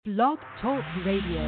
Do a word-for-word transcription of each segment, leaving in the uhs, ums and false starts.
Blog Talk Radio.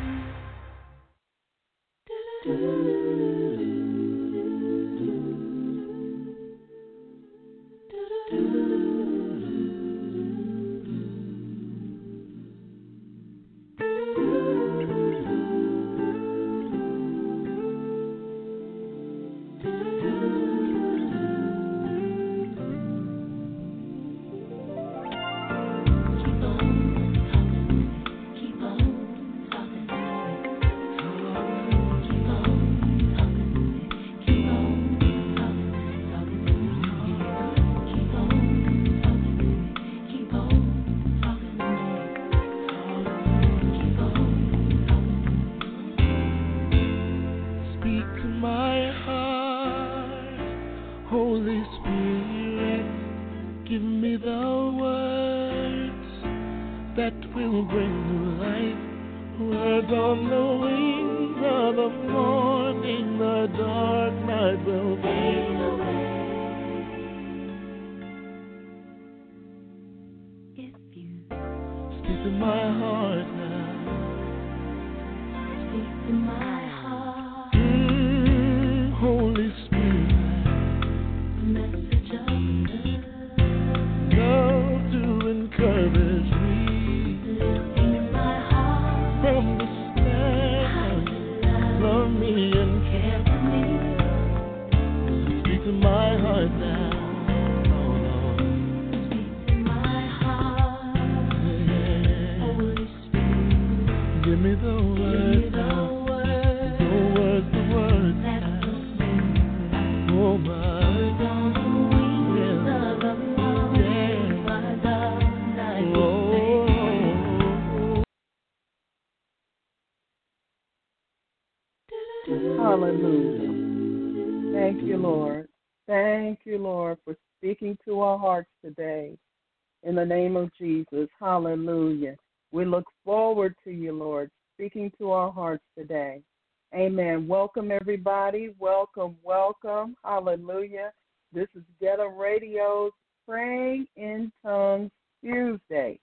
Hallelujah. Thank you, Lord. Thank you, Lord, for speaking to our hearts today. In the name of Jesus, hallelujah. We look forward to you, Lord, speaking to our hearts today. Amen. Welcome, everybody. Welcome, welcome. Hallelujah. This is Ghetto Radio's Praying in Tongues Tuesday.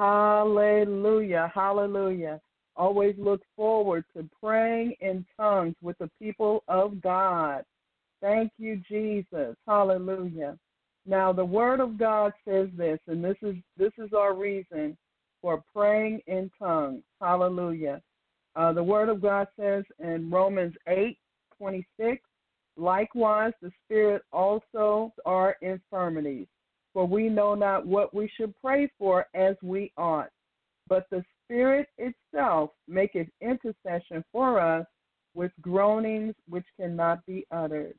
Hallelujah. Hallelujah. Always look forward to praying in tongues with the people of God. Thank you, Jesus. Hallelujah. Now, the Word of God says this, and this is this is our reason for praying in tongues. Hallelujah. Uh, the Word of God says in Romans eight twenty-six, likewise the Spirit also our infirmities, for we know not what we should pray for as we ought. But the Spirit itself maketh intercession for us with groanings which cannot be uttered.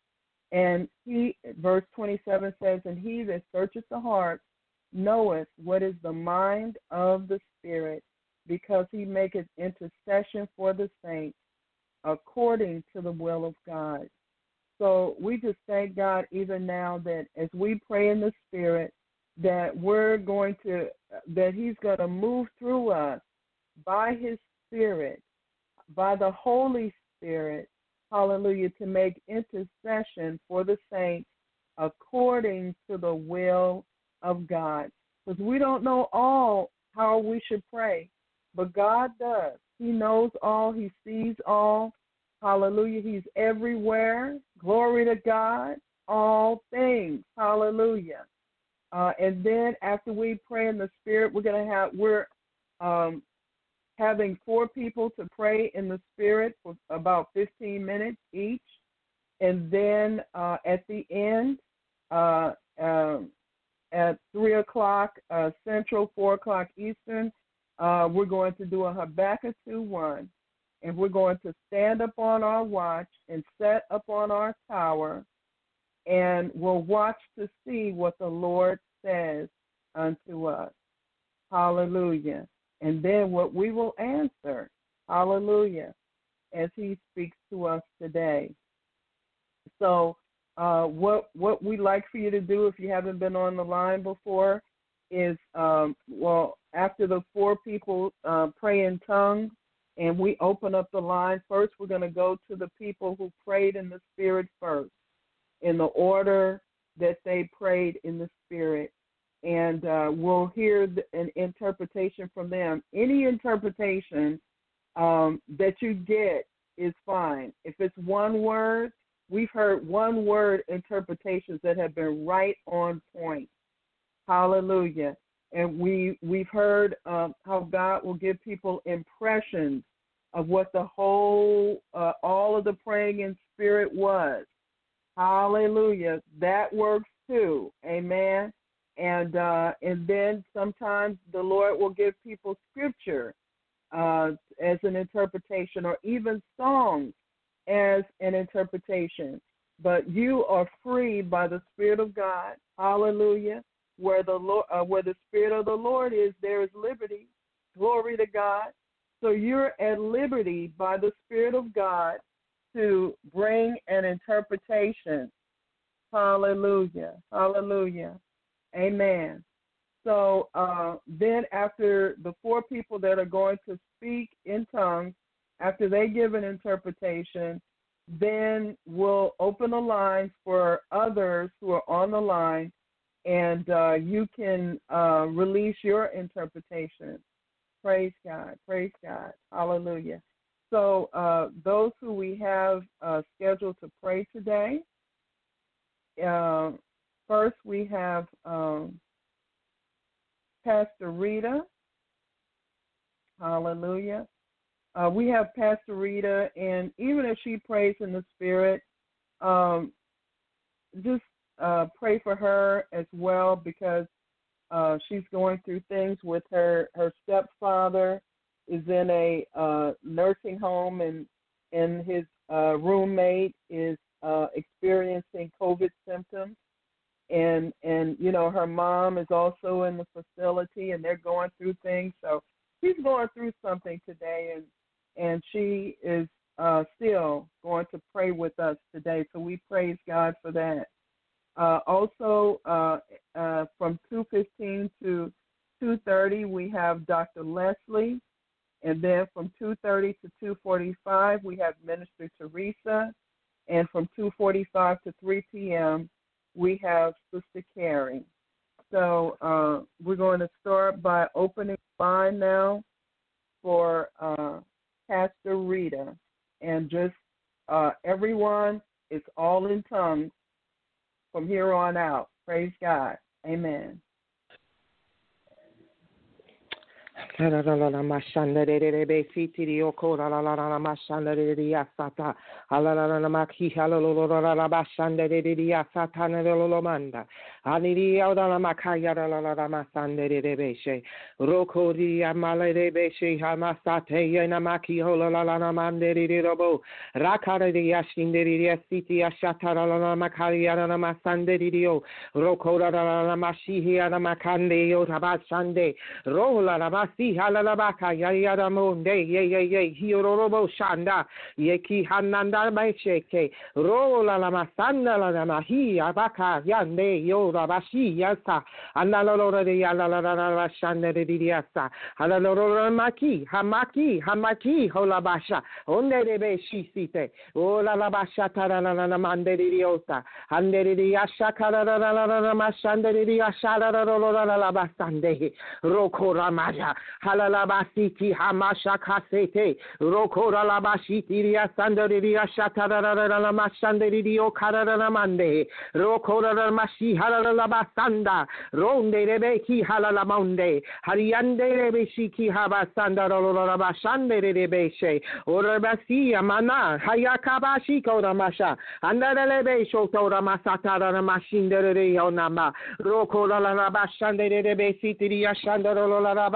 And he, verse twenty-seven says, and he that searcheth the heart knoweth what is the mind of the Spirit, because he maketh intercession for the saints according to the will of God. So we just thank God even now that as we pray in the Spirit, that we're going to, that he's going to move through us by his Spirit, by the Holy Spirit, hallelujah, to make intercession for the saints according to the will of God. Because we don't know all how we should pray, but God does. He knows all. He sees all. Hallelujah. He's everywhere. Glory to God. All things. Hallelujah. Uh, and then after we pray in the Spirit, we're going to have, we're um, having four people to pray in the Spirit for about fifteen minutes each. And then uh, at the end, uh, um, at three o'clock uh, Central, four o'clock Eastern, uh, we're going to do a Habakkuk two one. And we're going to stand up on our watch and set up on our tower, and we'll watch to see what the Lord says unto us. Hallelujah. And then what we will answer, hallelujah, as he speaks to us today. So uh, what what we like for you to do, if you haven't been on the line before, is, um, well, after the four people uh, pray in tongues, and we open up the line, first we're going to go to the people who prayed in the Spirit first, in the order that they prayed in the Spirit. and uh, we'll hear the, an interpretation from them. Any interpretation um, that you get is fine. If it's one word, we've heard one word interpretations that have been right on point. Hallelujah. And we, we've heard um, how God will give people impressions of what the whole, uh, all of the praying in spirit was. Hallelujah. That works too. Amen. And uh, and then sometimes the Lord will give people scripture uh, as an interpretation, or even songs as an interpretation. But you are free by the Spirit of God. Hallelujah. Where the Lord, uh, where the Spirit of the Lord is, there is liberty. Glory to God. So you're at liberty by the Spirit of God to bring an interpretation. Hallelujah. Hallelujah. Amen. So uh, then after the four people that are going to speak in tongues, after they give an interpretation, then we'll open the lines for others who are on the line, and uh, you can uh, release your interpretation. Praise God. Praise God. Hallelujah. So uh, those who we have uh, scheduled to pray today, uh, first we have um, Pastor Rita. Hallelujah. Uh, we have Pastor Rita, and even as she prays in the Spirit, um, just uh, pray for her as well, because uh, she's going through things with her, her stepfather is in a uh, nursing home, and, and his uh, roommate is uh, experiencing COVID symptoms. And, and, you know, her mom is also in the facility, and they're going through things. So she's going through something today, and and she is uh, still going to pray with us today. So we praise God for that. Uh, also, uh, uh, from two fifteen to two thirty, we have Doctor Leslie. And then from two thirty to two forty-five, we have Minister Teresa. And from two forty-five to three p.m., we have Sister Carrie. So uh, we're going to start by opening the line now for uh, Pastor Rita. And just uh, everyone, it's all in tongues from here on out. Praise God. Amen. La la la la la mashanda de de de be siti di oko la la la la la mashanda de de yasata ala la la la maki hala lo lo la la mashanda de de yasata na lo lo manda ani di oda la makaya la la la masanda de de be she roko di amale de be she ha masate ya na maki hola la la la mande de de robo rakara de yashin de de siti yashata la la la makaya la la masanda de dio roko la la la mashi ya na makande yo tabashande rola la si halalabaka yayada monde ye ye ye hirorobo shanda ye ki hananda maisheke rola la masanda la mahi abaka yande yo rabashi yasa analoro de yala la la shanda de diasa halaloro maki hamaki hamaki holabasha onde de be shi site ola la basha tara la la mande de diota ande de yasha kara la la la mashanda de yasha la la la la basande roko ramaja halalabasiti hamasha kasete rokora labashiti ria sandaria shatarara mashanderio karara mande rokora mashi halalabasanda ronde rebeki halalamonde hariande rebeshiki habasanda rolabashande rebeshe orabasi amana hayakabashi koramasha andarebe shotora masatara mashindere yonama rokora labashande rebesiti ria shandara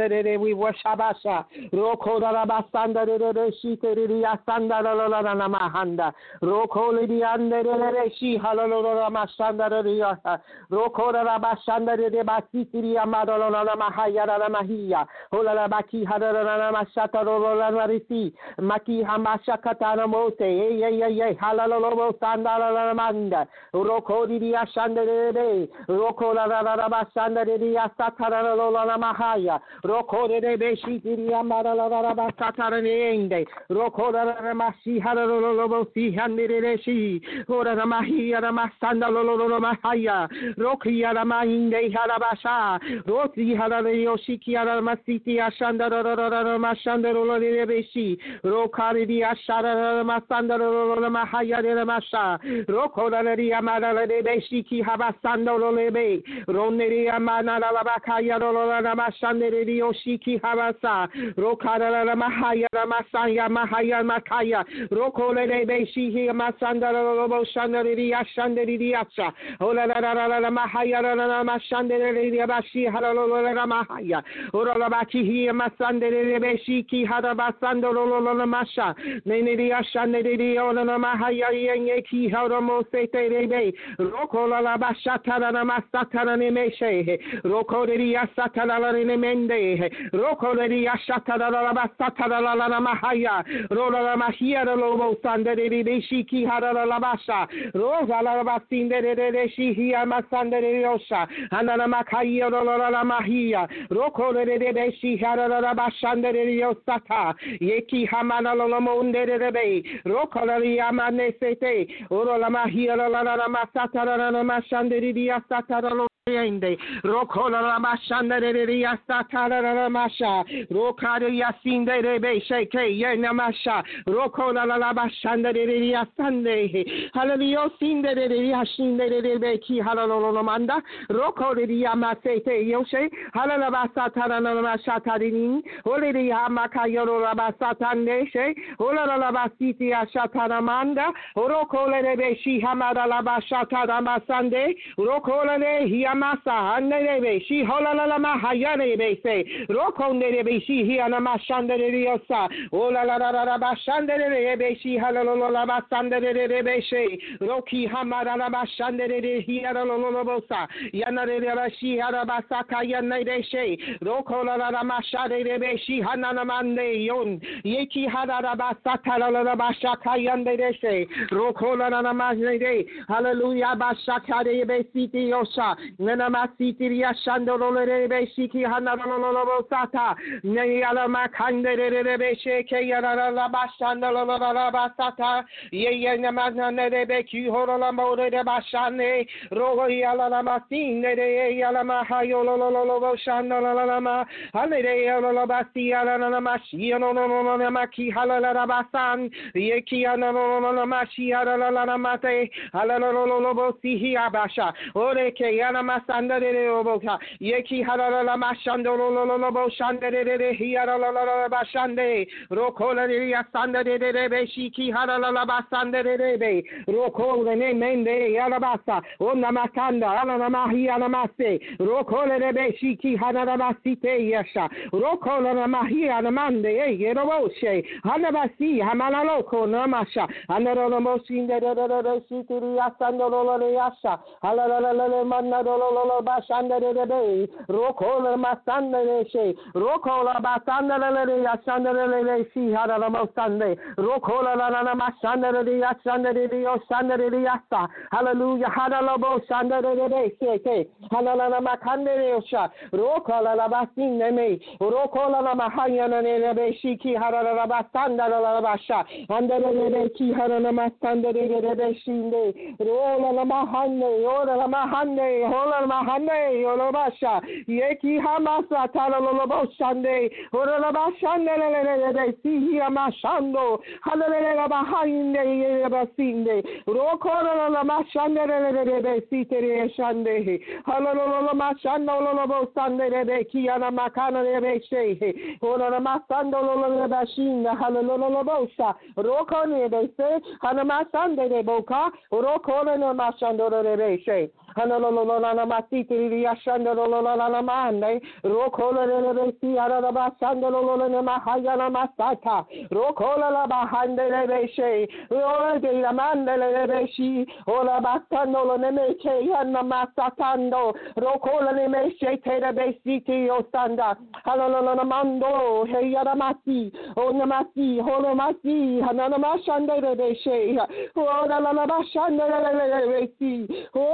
we worship Abasha. Roko da basanda de de shite de asanda la la la mahanda. Roko li ande de shi halolo masanda de Roko da basanda de basiti di amado la mahaya la mahia. Hola la baki hada la masata la marisi. Maki hamasha katana mote. Ye ye ye halalo sanda la manda. Roko di asanda de Roko la la basanda de asata la mahaya. Roko de Beshi, Amara Basatane, Roko Masi, Harolobo, Handireshi, Ora Mahia, Masanda Lolo Mahaya, Roki Aramainde Harabasha, Roti Harayoshiki Aramasiti, Ashanda Mashanda Beshi, Rokari Ashara Masanda Mahaya de Masha, Roko Amara de Beshiki Habasando Lebe, Roneria Mana Labakaya Mashanda Yoshiki Habasa, Rokara Mahaya Masaya Mahaya Makaya, Roko de Beshi, Masanda Lobo Shandari Ashandari Asha, Ola Mahaya Mashandari Bashi Harala Mahaya, Ora Baki Masandari Beshiki Hadabasando Lola Masha, Nene Ashandari Ola Mahaya Yeki Haramo Sete Rebe, Roko La Bashatana Masatana Nemeshe, Roko de Asatana Mende, Roko de Ashatana Basatana Mahaya, Rola Mahia Lobo Sandari Beshiki Hadala Labasha, Rosa Labasinde de Shihia Masanda de Yosha, Anana Makaya Rola Mahia, Roko de Beshi Hadala Bashanda de Yosata, Yeki Hamana Lomonde de Bay, Roko Yamane Sete, Orola Mahia Lola Masata Mashandri Asata Rokola Mashanda de Asata Masha, Rokada Yasinde de Bay Shake, Yenamasha, Rokola Labashanda de Yasande, Hallelujah, Sinde de Yashinde de Beki, Halalomanda, Roko de Yamasete Yoshe, Halalabasata Mashatadin, Holy Yamakayoro Labasatande, Ola Labasiti Ashatanamanda, Rokola de Beshi Hamada Labashata Masande, Rokola de Hiamasa, Hanebe, she Holala Mahayane Base, Rokonde de Beshi Hianamashanda de Riosa, Ola Labashanda de Beshi Halala Basanda de Beshe, Roki Hamada Labashanda de Hialolobosa, Yana de Rashi Harabasaka Yanadeshe, Rokola Mashade de Beshi Hananamande Yon, Yeki Hadarabasata Labashaka Yandeshe, Rokola Namazde, Hallelujah Bashaka de Besiti Yosha, Nanamasiti Yashandolo de Beshiki Hanalobosata, Nayala Makande de Beshe, Kayana Labashanda Labasata, Yeyanamana de Beki Horolamo de Bashane, Royala Lamasine de Yalamahayo Loloboshana, Hallelujah Lobasi Alanamashi, Maki Halalabasan, Yekiana Mashi Alalamate, Alalolobosi Abasha, Oreke Yanamasanda de Oboka, Yeki Halalamashando Loloboshanda de Hiarabashande, Rokola de Yasanda de Beshiki Halalabasanda de Rebe, Rokola Mende Yalabasa, Onamakanda, Alanamahi Anamase, Rokola de Beshiki Hanamasite Yasha, Rokola Mahi Anamande, Yeroboshe, Hanabasi, Hamanaloko, Namasha, Anaramosin de City Yasandolo Yasha, Halalala Manadolo Bashanda de Bay, Rokola Masanda de She, Rokola Basanda de Yasanda de She, Hadalamo Sunday, Rokola Lana Mashanda de Yasanda de Yosanda de Yasa, Hallelujah, Hadalabo Sanda de Bay, Halala Makande de Yosha, Rokola Labasin Neme, Rokola Mahayana de Shiki Hadalabasanda Labasha, and the Ki Hadalamastanda de Shinde, Rola Mahane, Ola Mahane, Hola Mahane, Olabasha, Yeki Hamasa Taloloboshande, Ola Bashande, they see here Mashando, Halala Bahinde, Basinde, Rokola Mashande, they see Tere Shande, Halala Mashando Lobo Sunday, they Kiana Makana, they say, Ola Masando Bashinda, Halala Bosa, Rokone, they say, Hanamasande, they boka, Rokona Mashando, they say. Hanolola Masiti Yashandolo Mane, Rokola Resi Arabasandolo Mahayana Masata, Rokola Bahande Leveshe, Rola de la Mandele Leveshi, Ola Bastandolo Nemeche Yana Masatando, Rokola Nemeshe Teda Besiti Osanda, Hanolola Mando, Heyaramasi, Onamasi, Holomasi, Hananamashandele Veshe, Ola Labashande Levesi, Ola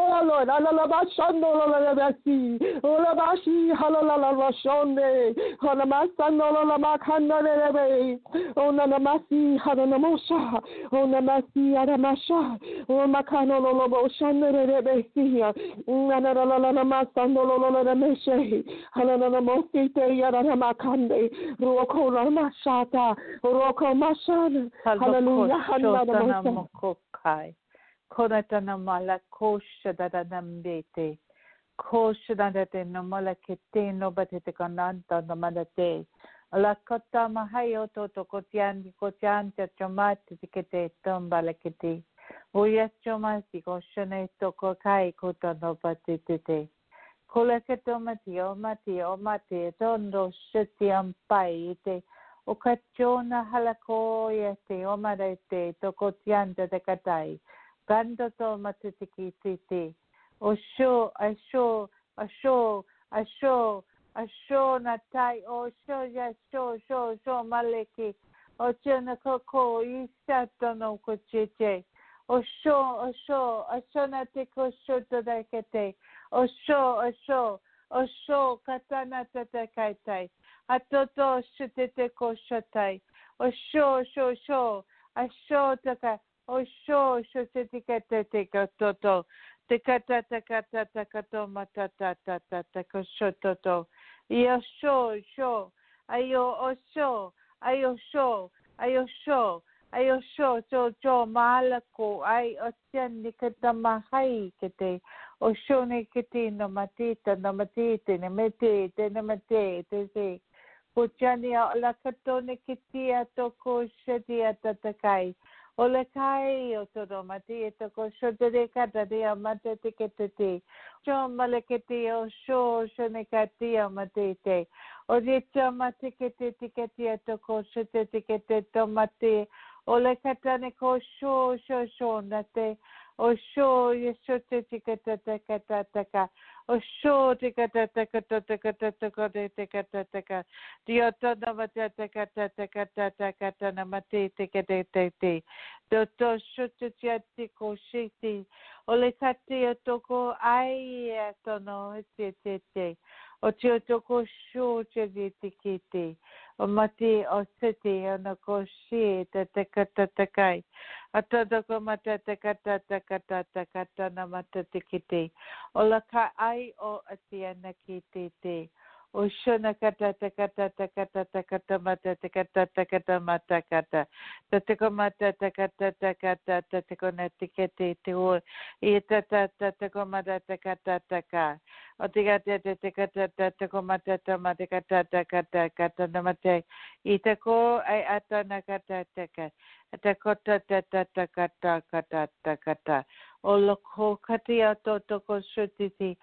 la la la bashando la la basi. Ola bashi hala la la bashonde. Hala masando la la makanda le be. Ona na masi hala na mosha. Ona masi ara masha. O makano lo lo boshande le be si. Na na la la la masando lo lo la meshe. Hala na mosi te yara na makande. Roko la mashata. Roko mashana. Hallelujah. Hallelujah. Mokokai. Konatana mala kosha da da nambete. Kosha da da no mala kete no batete kananta no malate. La kota mahayo to to kotian di kotian te chomati tikete tomba la kete. Oya chomati koshane to kokai kota no batete. Kola ketomati o mati o mati tondo shiti ampai ite. O kachona halako yete o marete to kotianta de katai. Ganda to matitiki titi. O sho, a sho, a sho, a sho, a sho natai, o sho ya sho, sho, sho maleki. O chena koko isato no kochiche. O sho, o sho, a sho natiko shoto dakete. O sho, o sho, o sho katana tatakaitai. Atoto shitete ko shotai. O sho, sho, sho, a sho taka. O sho sho te tikete te katoto te kata te kata te kato matata ta ta te ko shototo io sho sho ayo o sho ayo sho ayo sho ayo sho cho cho malako ai o tian ni kata mahai kete o sho ni kete no matita no matite ne mete te ne mete te te puchani la kato ni kiti to ko sheti atatakai. Ole kai o todo mati to ko shote de kata de amate te kete cho malekete o sho shone kati amate te o de chamate kete te kete to ko shote te kete to mate ole kata ne ko sho sho sho nate o sho ye shote te kete te kata te o sho te kata te kata te kata te kata te kata te kata dio to na mate te kata te kata te kata na mate te kete te te to to shote te te ko shiti ole kate to ko ai to no te te te o te to ko sho te te kete o mate o sete o na ko shi te te kata te kai a to ko mate te kata te kata te kata na mate te kete o la ka ai o atiana kete te o shona kata te kata te kata te kata mate te kata te kata mate kata te te ko mate te kata te kata te te ko na te kete te o i te te te te ko mate te kata te ka o te kata te te kata te te ko mate te mate kata te kata kata na mate i te ko ai ata na kata te ka te kota te te te kata kata te kata o lo ko kati ato to ko shutiti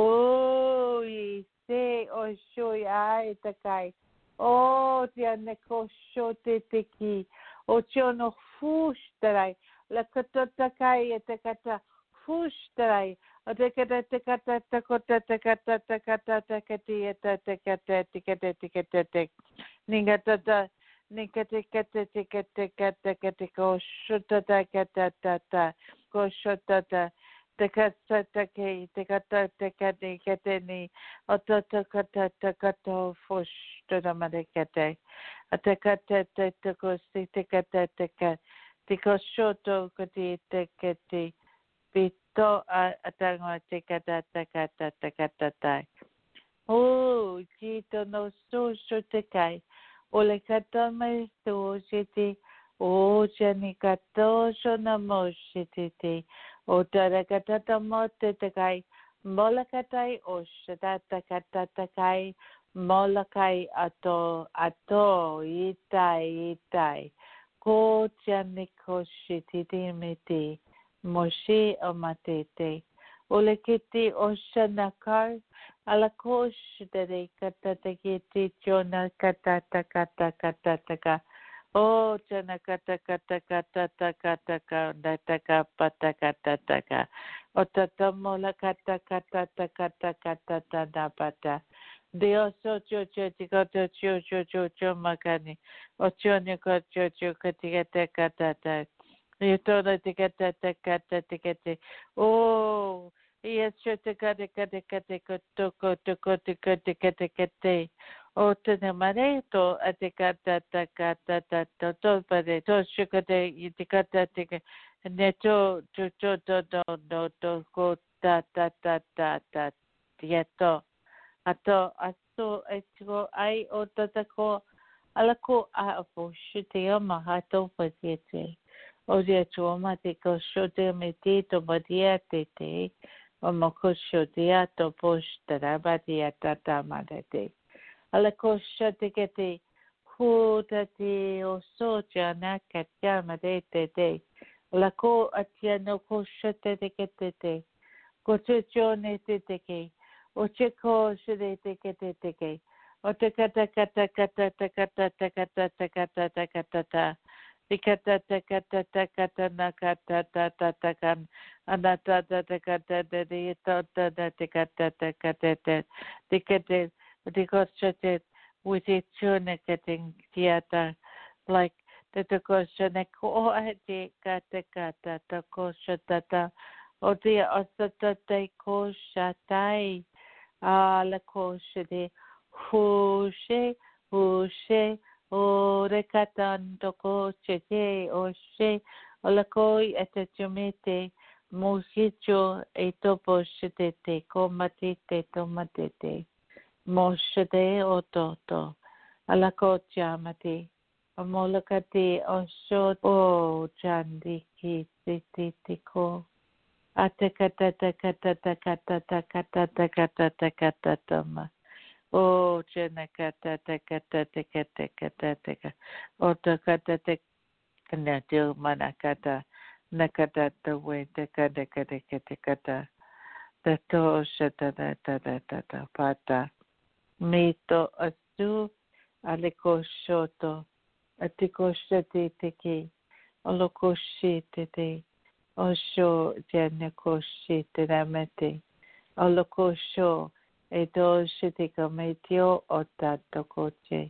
o i se o shui ai te kai o te ane ko shote te ki o chono fushtarai la kata te kai e te kata fushtarai o te kata te kata te kota te kata te kata te kati e te te kata te kata te kata te ninga tata ninga te kata te kata kata kata ko shuta te kata tata ko shuta te te kata te kei te kata te kata kata ni o te te kata te kata fush te ramare kata a te kata te te ko si te kata te kata te ko shuto kati te kati pito a tango te kata te kata te kata tai o jito no so so te kai o le kata mai so jiti o jani kata so na mo jiti o tara kata ta mo te te kai mola katai o shata ta kata ta kai mola kai ato ato itai itai ko jani ko jiti meti Moshe o matete. Ole kiti o shanakar ala kosh dere kata te kiti chona kata ta kata kata taka. O chona kata kata kata ta kata kata taka pata kata taka. O tata mola kata kata ta kata kata ta da pata. Dios o cho cho chico cho cho cho cho cho makani. O choni ko cho cho katika te kata ta. You told her to get that, to get that, to get it. Oh, Yes, te kate kate kate koto koto koto koto kate kate. O te ne mare to ate kata ta kata ta to to pare to shukate ite kata te ne to to to to to to to ko ta ta ta ta ta tieto ato ato etiko ai o tata ko alako a fo shite o mahato patiete o dia to mate ko shote me te to badiate te o moko shote to post rabadia tata madate alako shote kete huta te o soja na katya madete te alako atia no ko shote te kete te ko chone te te ke o cheko shide te ke te te ke o te kata kata kata ta kata ta kata ta kata ta kata ta te kata ta kata ta kata na kata ta ta ta kan anata ta ta kata te te ta ta te kata ta kata te te kete te koshate with it chone ketting tiata like te te koshane ko te kata kata ta koshata ta o te asata te koshatai ala koshe de hushe hushe o rekatan to koshe te o she ala koi etachumete musicho e topo shete te komate te tomate te moshe de ototo ala kochamate amolakate o shot o chandiki te te te ko Atakata takata takata takata takata takata tama. Oh, chenakata takata takata takata takata. Oh, takata takata til manakata nakata the way takata takata takata. The to shata da da da da da pata. Mito astu aliko shoto atiko shati teki aloko shite te. Osho Janako Shitiramete, Olokosho, Edo Shitikametio, Otatokoche,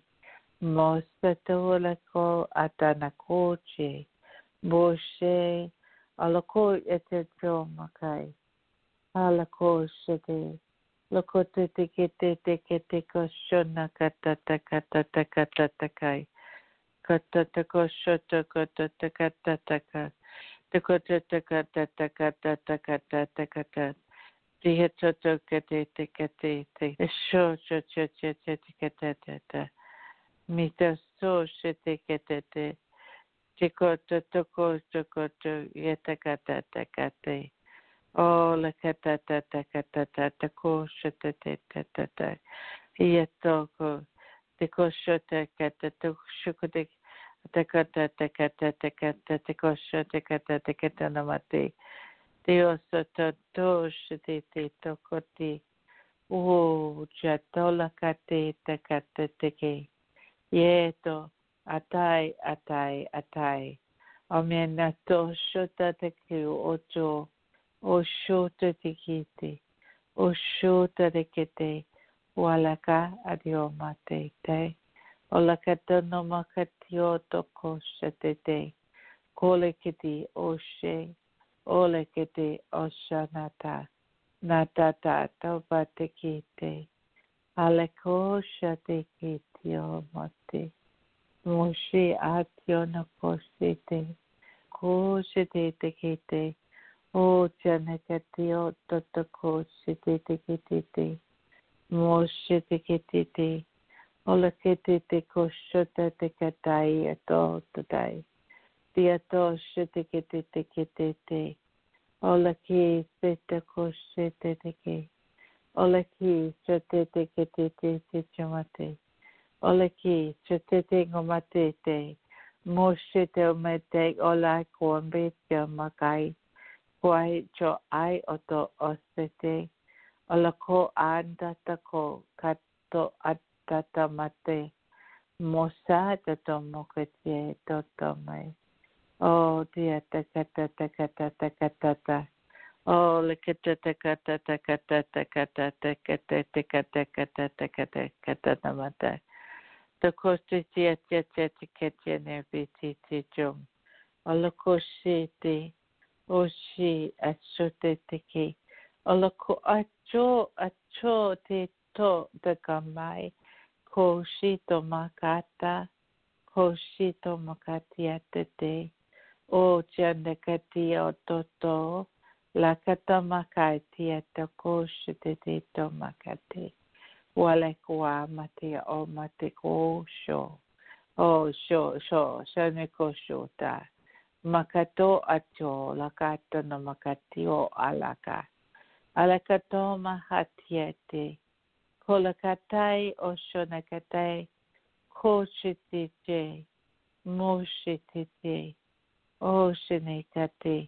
Mostatolako Atanakoche, Boshe, Oloko Eteto Makai, Alako Shite, Lokote Tikete Tikete Koshona Katata Katata Katatakai, Katatako Shoto Kotata Kataka. Takata takata takata takata takata. Tiheto tokate tekate te. Sho cho cho cho cho tikata tata. Mita so shetekate te. Tikoto toko tokoto yetakata takate. Oh la kata tata kata tata ko shetete tata. Yetoko. Tiko shote kata tokshukote. Takata takata takata takosha takata takata namate. Dios to te te tokoti. O jatola kate takata teke. Yeto atai atai atai. Amena to shota teke ocho. O shota tekite. O shota tekete. Walaka adiomate te. Ola kata no makatio toko shetete. Kole kiti oshe. Ole kiti oshanata. Natata toba tekite. Aleko shate kitio mate. Moshi atio no koshite. Koshite tekite. O janekatio totoko shite tekite. Moshi tekite. Ola kete te koshota te katai ato tatai. Ti ato shete kete te kete te. Ola ki se te koshete te ke. Ola ki shete te kete te te chamate. Ola ki shete te ngomate te. Moshe te omete ola kuambe te makai. Kwai cho ai oto osete. Ola ko anda tako kato at tata mate mosa tato moketie toto mai. Oh dia takata takata takata ta. Oh lekata takata takata takata takata takata takata takata takata mata. The costi tia tia tia tia ne biti ti jom. Olokoshi te oshi asote teki. Ola ko acho acho te to te kamai. Ko shito makata. Ko shito makatia te te. O janda katia o toto. La kata makai tia te ko shite te to makate. Wale kua mate o mate ko sho. O sho sho. Shane ko sho ta. Makato acho. La kata no makati o alaka. Alakato mahatiete. Kolakatai oshonakatai. Koshitite. Moshitite. Oshinekate.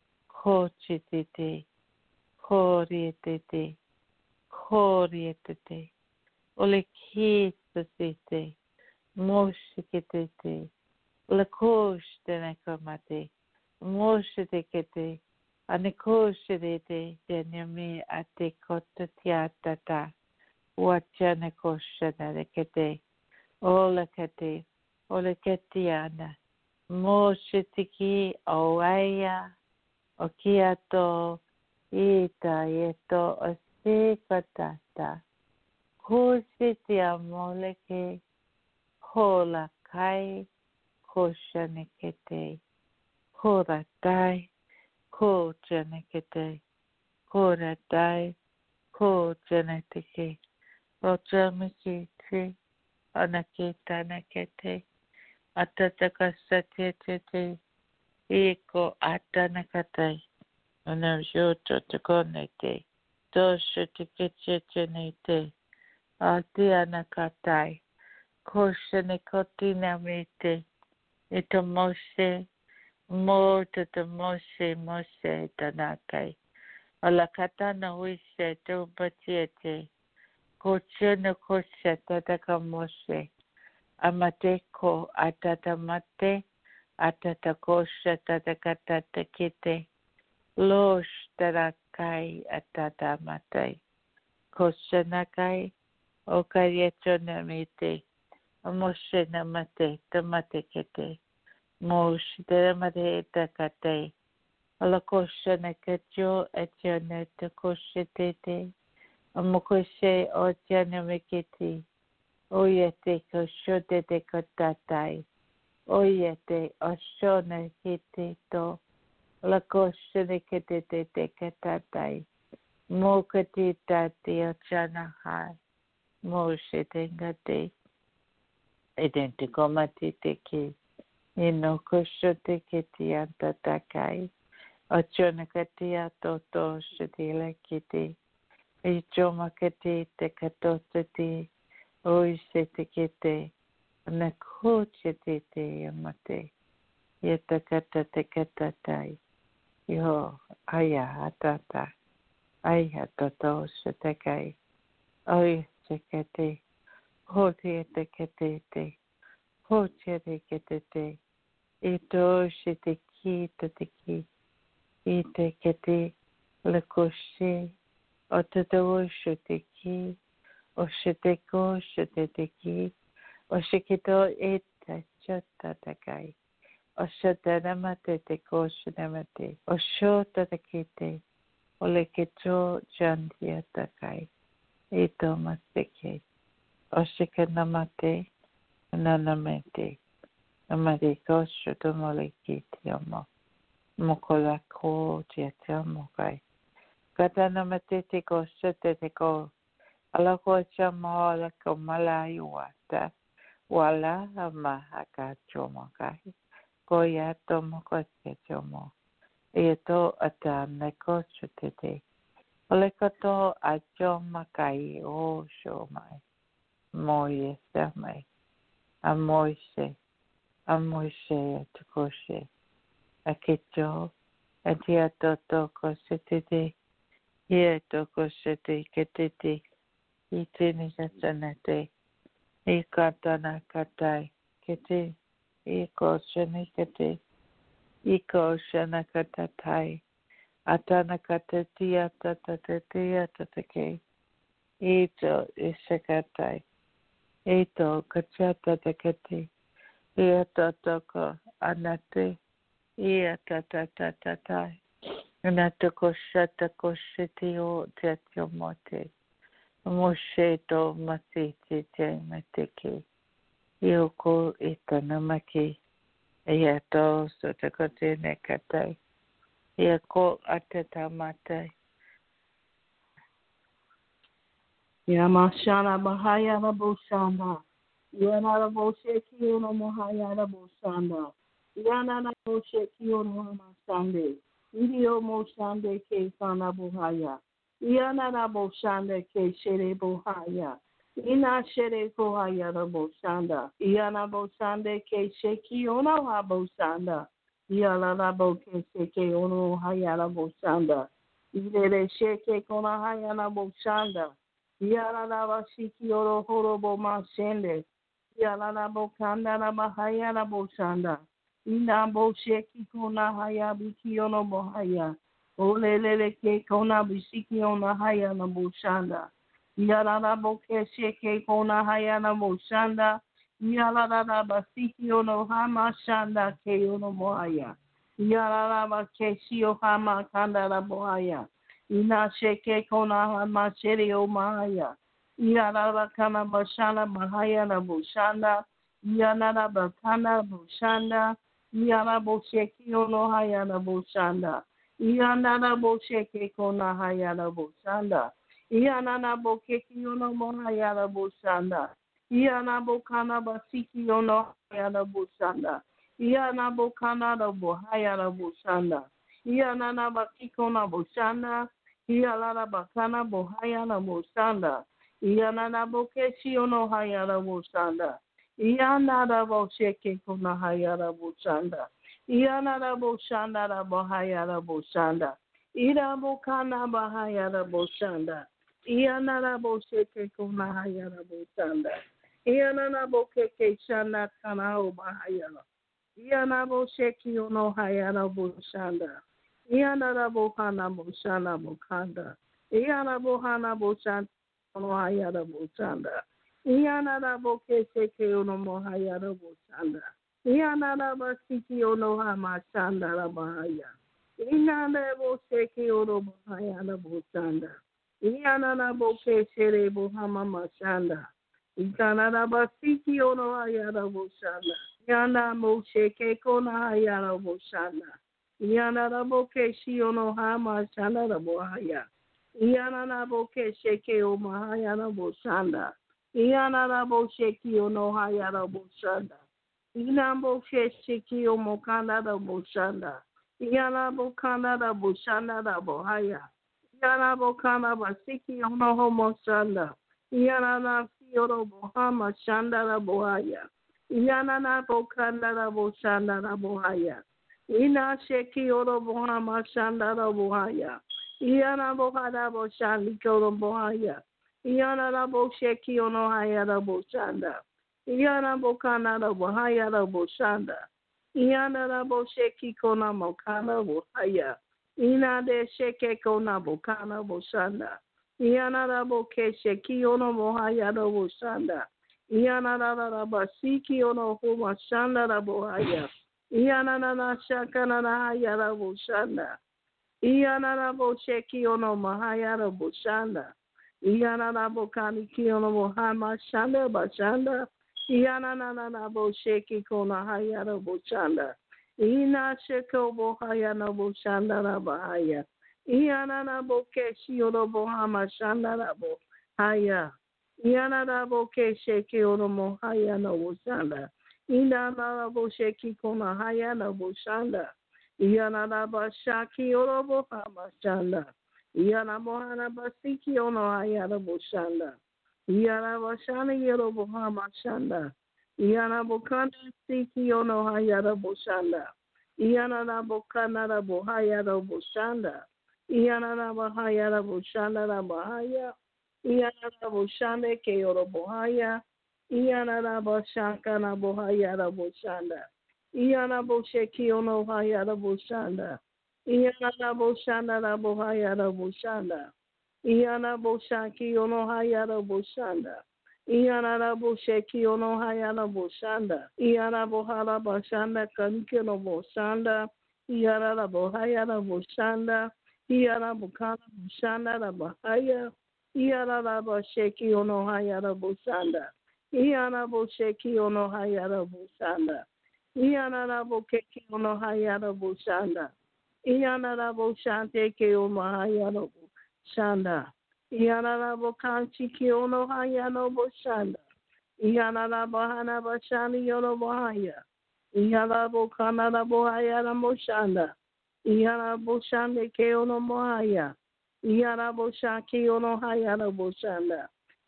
Kochitite. Korietete. Korietete. Olekisite. Moshikitete. Lakoshtenakamate. Moshitekete. Anikoshirete denyami ate kotatiatata wachane koshanakete olakate olaketiana moshitiki oaya okiato ita yeto osikatata kushitia moleke holakai koshanekete horatai ko janekete, ko ratai, ko janetike, o jamikiti, anakita nakete, atataka satete, iko atanakate, anarjoto takonete, dosha tikichenete, atianakatai, ko shanekoti namete, itomose, mo tata mose mose tanakai. Alakata na wishe to batiete. Koche no koshe tataka mose. Amateko atata mate. Atata koshe tatakata tekite. Losh tarakai atata mate. Koshe nakai. Okayecho namite. Moshe namate. Tamate kete. Mosh deramade takate. Alakosha nakajo ajana takosha tete. Amokoshe ojana mekiti. Oyete koshote de kotatai. Oyete oshona hite to. Alakosha nekete de katatai. Mokati tati ojana hai. Moshe tengate. Identico matite ki. Ino kushote kiti antatakai. Ochona kati atoto shitile kiti. Ichoma kati te katosati. Oisete kite. Nakuchete te yamate. Yetakata te katatai. Yo aya atata. Aya toto shitakai. Oy sekete. Hoti te kete te. Hoti te kete te. Ito shitiki tatiki. Ite kete lekoshe. Ototo shitiki. Oshiteko shitiki. Oshikito ita chotatakai. Oshotanamate te koshinamate. Oshotatakite. Olekecho jandiatakai. Ito masike. Oshikanamate. Nanamete. Amadeko shotomolekiti omo. Mokolako tiatamokai. Katanamate te koshete te ko. Alako chamo alako malayuata. Wala mahaka chomokai. Koya tomokote chomo. Eto ataneko chutete. Olekoto achomakai o shomai. Moye samai. Amoise. Amoise tukoshe. Akecho. Atiato toko setete. Ie toko sete ketete. Itini kasanate. Ikatana katai. Kete. Iko shanikate. Iko shanakatatai. Atana katatia tatatia tatake. Ito isakatai. Ito kachata takate. Ia totoko anate. Ia tatatatatai. Anatokoshata koshetio tetyomote. Mosheto masiti te mateke. Yoko itanamaki. Yato sotakote nekatai. Yako atetamate. Yamashana Bahaya Raboshanda. Yana Rabosheki Ono Mohaya Raboshanda. Yana Rabosheki Ono Hamasande. Idio Moshande Ke Sana Bohaya. Yana Raboshande Ke Shere Bohaya. Ina Shere Bohaya Raboshanda. Yana Boshande Ke Sheki Ono Haboshanda. Yana Raboke Sheke Ono Haya Raboshanda. Ire Sheke Kona Haya Raboshanda. Yaraba Shiki Oro Horobo Mashende, Yarabo Kanda Bahaya Raboshanda, Inabo Sheki Kona Haya Bikiono Bohaya, Olele Kona Bishiki Ona Haya Naboshanda, Yarabo Kesheke Kona Haya Naboshanda, Yaraba Siki Ono Hama Shanda Keono Bohaya, Yaraba Keshio Hama Kanda Bohaya. Ina sheke kona masheri o mahaya. Iana kana bashana mahaya na bushanda. Iana bakana bushanda. Iana bosheki ono haya na bushanda. Iana bosheke kona haya na bushanda. Iana bokeki ono mohaya na bushanda. Iana bokana basiki ono haya na bushanda. Iana bokana na bohaya na bushanda. Iana bakiko na bushanda. Iana bakana bohaya na bushanda. Iana bokeshi ono haya na bushanda. Iana bosheke kuna haya na bushanda. Iana boshanda na bohaya na bushanda. Ira bokana bahaya na bushanda. Iana bosheke kuna haya na bushanda. Iana bokeke shana kana o bahaya. Iana bosheki ono haya na bushanda. Iana bohana boshana bokanda. Iana bohana boshana ono haya na bushanda. Iana bokeke ono mohaya na bushanda. Iana basiki ono hama shanda na bahaya. Iana bosheki ono bahaya na bushanda. Iana bokeshere bohama mashanda. Iana basiki ono haya na bushanda. Yana mosheke kona haya na bushanda. Yana boke shiono hama shanda na bohaya. Yana boke sheke o mahaya na bushanda. Yana bosheki ono haya na bushanda. Ina boke sheki o mokanda na bushanda. Yana bokanda na bushanda na bohaya. Yana bokana basiki ono homo shanda. Yana fioro bohama shanda na bohaya. Yana na bokanda na boshanda na bohaya. Ina sheki oro bohama shanda na bohaya. Iana bohada boshandi koro bohaya. Iana na bosheki ono haya na boshanda. Iana bokana na bohaya na boshanda. Iana na bosheki kona mokana bohaya. Ina de sheke kona bokana boshanda. Iana na boke sheki ono bohaya na boshanda. Iana na na basiki ono homa shanda na bohaya. Iana na na shaka na na haya na boshanda. Iana na bosheki ono mahaya na boshanda. Iana na bokani ki ono mohama shanda bashanda. Iana na na na bosheki kona haya na boshanda. Ina sheko bohaya na boshanda na bahaya. Iana na bokeshi ono bohama shanda na bohaya. Iana na bokesheki ono mohaya na boshanda. Ina na bosheki kona haya na boshanda. Iana na bashaki ono bohama shanda. Iana mohana basiki ono haya na boshanda. Iana bashana yero bohama shanda. Iana bokanda siki ono haya na boshanda. Iana na bokana na bohaya na boshanda. Iana na bahaya na boshanda na bahaya. Iana na boshanda ke oro bohaya. Iana na boshaka na bohaya na boshanda. Iana bosheki ono haya na boshanda. Iana na boshanda na bohaya na boshanda. Iana boshaki ono haya na boshanda. Iana na bosheki ono haya na boshanda. Iana bohala boshanda kanike no boshanda. Iyara Bohaya Boshanda, Iyara Bukana Boshanda Bahaya, Iyara Bosheki Ono Hayara Boshanda, Iyana Bosheki Ono Hayara Boshanda, Iyana Bokeki Ono Hayara Boshanda, Iyana Boshante Keo Mahayara Boshanda, Iyana Bokanchi Kiono Hayana Boshanda, Iyana Bahana Bashani Yono Bahaya. Iyana Bokana Bohaya Moshanda. Iyana Boshande Keono Mohaya. Iyana Boshaki Ono Hayana Boshanda.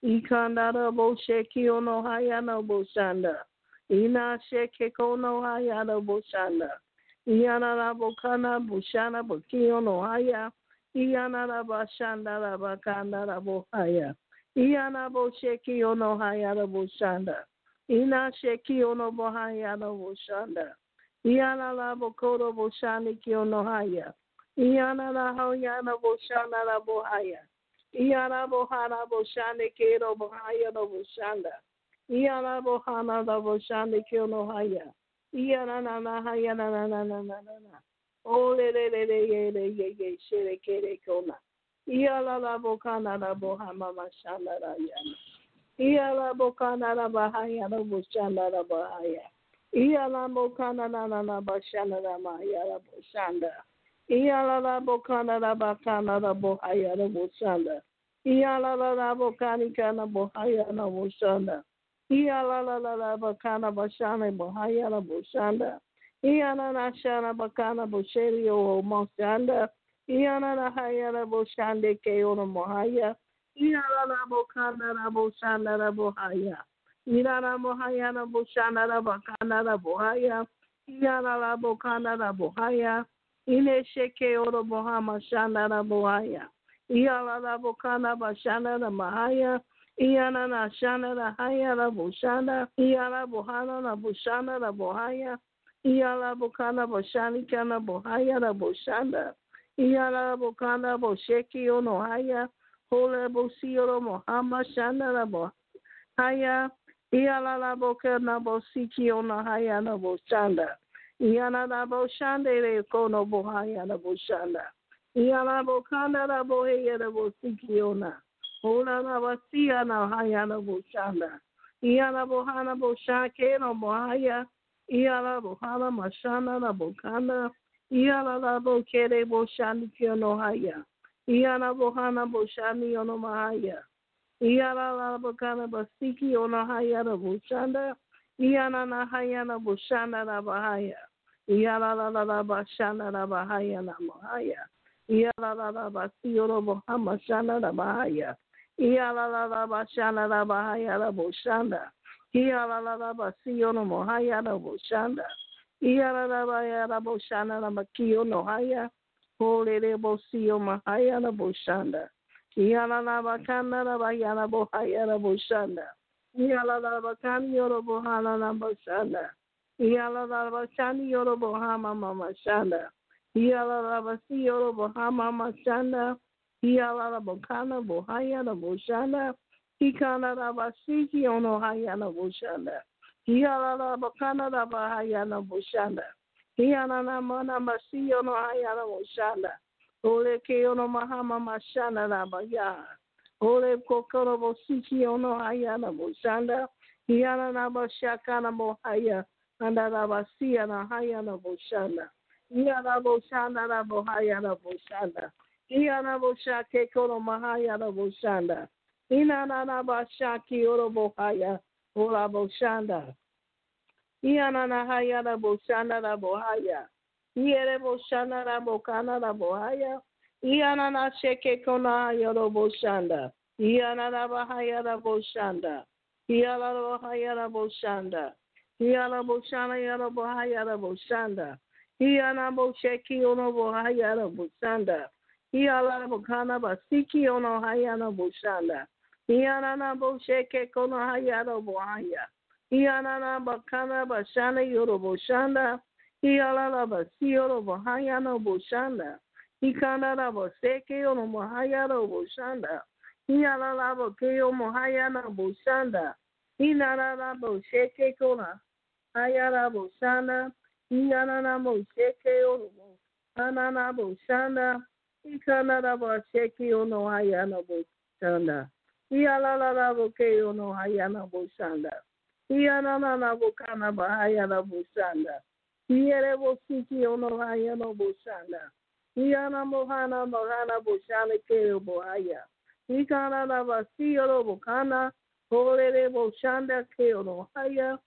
Ikanda Bosheki Ono Hayana Boshanda. Ina Shekekono Hayana Boshanda. Iyana Bokana Boshana Bokiono Haya. Iyana Bashanda Bakanda Bohaya. Iyana Bosheki Ono Hayana Boshanda. Ina sheki ono bohaya no boshanda. Iana la bokodo boshani ki ono haya. Iana la hoya no boshana la bohaya. Iana bohana boshani ki ono bohaya no boshanda. Iana bohana la boshani ki ono haya. Iana na na haya na na na na na na na. Ole le le le ye le ye ye shere kere kona. Iana la bokana la bohama mashanda la yana. Iyala bokana la bahaya la bushanda la bahaya. Iyala bokana la la la bashanda la bahaya la bushanda. Iyala la bokana la bakana la bahaya la bushanda. Iyala la la bokani kana bahaya la bushanda. Iyala la la la bakana bashana bahaya la bushanda. Iyala la shana bakana busheri o moshanda. Iyala la haya la bushande ke ono mohaya. Iyala bokana la boshana la bohaya. Iyala bohaya la boshana la bakana la bohaya. Iyala la bokana la bohaya. Ine sheke oro bohama shana la bohaya. Iyala la bokana bashana la mahaya. Iyala la shana la haya la boshana. Iyala bohana la boshana la bohaya. Iyala bokana boshani kana bohaya la boshanda. Iyala bokana bosheki ono haya. Hola bosioro Muhammad Shana Labo Haya Iala Labo Kerna Bosiki Ona Haya Nabo Shanda Iana Labo Shande Kono Bohaya Nabo Shanda Iala Bokana Labo Heya Nabo Siki Ona Hola Labo Siana Haya Nabo Shanda Iana Bohana Boshake no Mohaya Iala Bohana Mashana Labo Kana Iala Labo Kere Boshani Kiono Haya Iana bohana boshani ono mahaya. Iana la bokana basiki ono haya na boshanda. Iana na haya na boshanda na bahaya. Iana la la la bashana na bahaya na mahaya. Iana la la basi ono bohama shana na bahaya. Iana la la bashana na bahaya na boshanda. Iana la la basi ono mohaya na boshanda. Iana la bahaya na boshana na makio no haya. Holy Bosio Mahayana Boshanda. Yana Bakana Bayana Bohayana Boshanda. Yala Bakani Yoro Bohana Boshanda. Yala Bakani Yoro Bohama Mama Shanda. Yala Basi Yoro Bohama Mashanda. Yala Bokana Bohayana Boshanda. Hikana Basiki Ono Hayana Boshanda. Yala Bakana Bahayana Boshanda. Hiana na mana masio no hayana moshanda. Ole ke ono mahama mashana na baya. Ole kokoro bosiki ono hayana moshanda. Hiana na bashaka na mohaya. Anda na basia na hayana moshanda. Hiana boshanda na bohaya na moshanda. Hiana boshake kono mahaya na moshanda. Hina na na bashaki oro bohaya. Ola boshanda. Iana na haya na boshana na bohaya. Iere boshana na bokana na bohaya. Iana na sheke kona yoro boshanda. Iana na bahaya na boshanda. Iana na bahaya na boshanda. Iana boshana yoro bohaya na boshanda. Iana bosheki ono bohaya na boshanda. Iana bokana basiki ono haya na boshanda. Iana na bosheke kona haya na bohaya. Iana bakana bashana yoro boshanda. Iala basio bohayana boshanda. Ikana boseke ono mohayana boshanda. Iala bokeo mohayana boshanda. Inara bosheke kona hayana boshanda. Iyanana bo sheke orobo. Anana bo shanda. Ikanada bo sheke ono hayana bo shanda. Iyalala bo ke ono hayana bo shanda. Iyanana bo kana ba hayana bo shanda. Iyere bo siki ono hayana bo shanda. Iyana bo hana bo hana bo shanda ke bo haya. Ikanada ba siyoro bo kana. Olere bo shanda ke ono haya.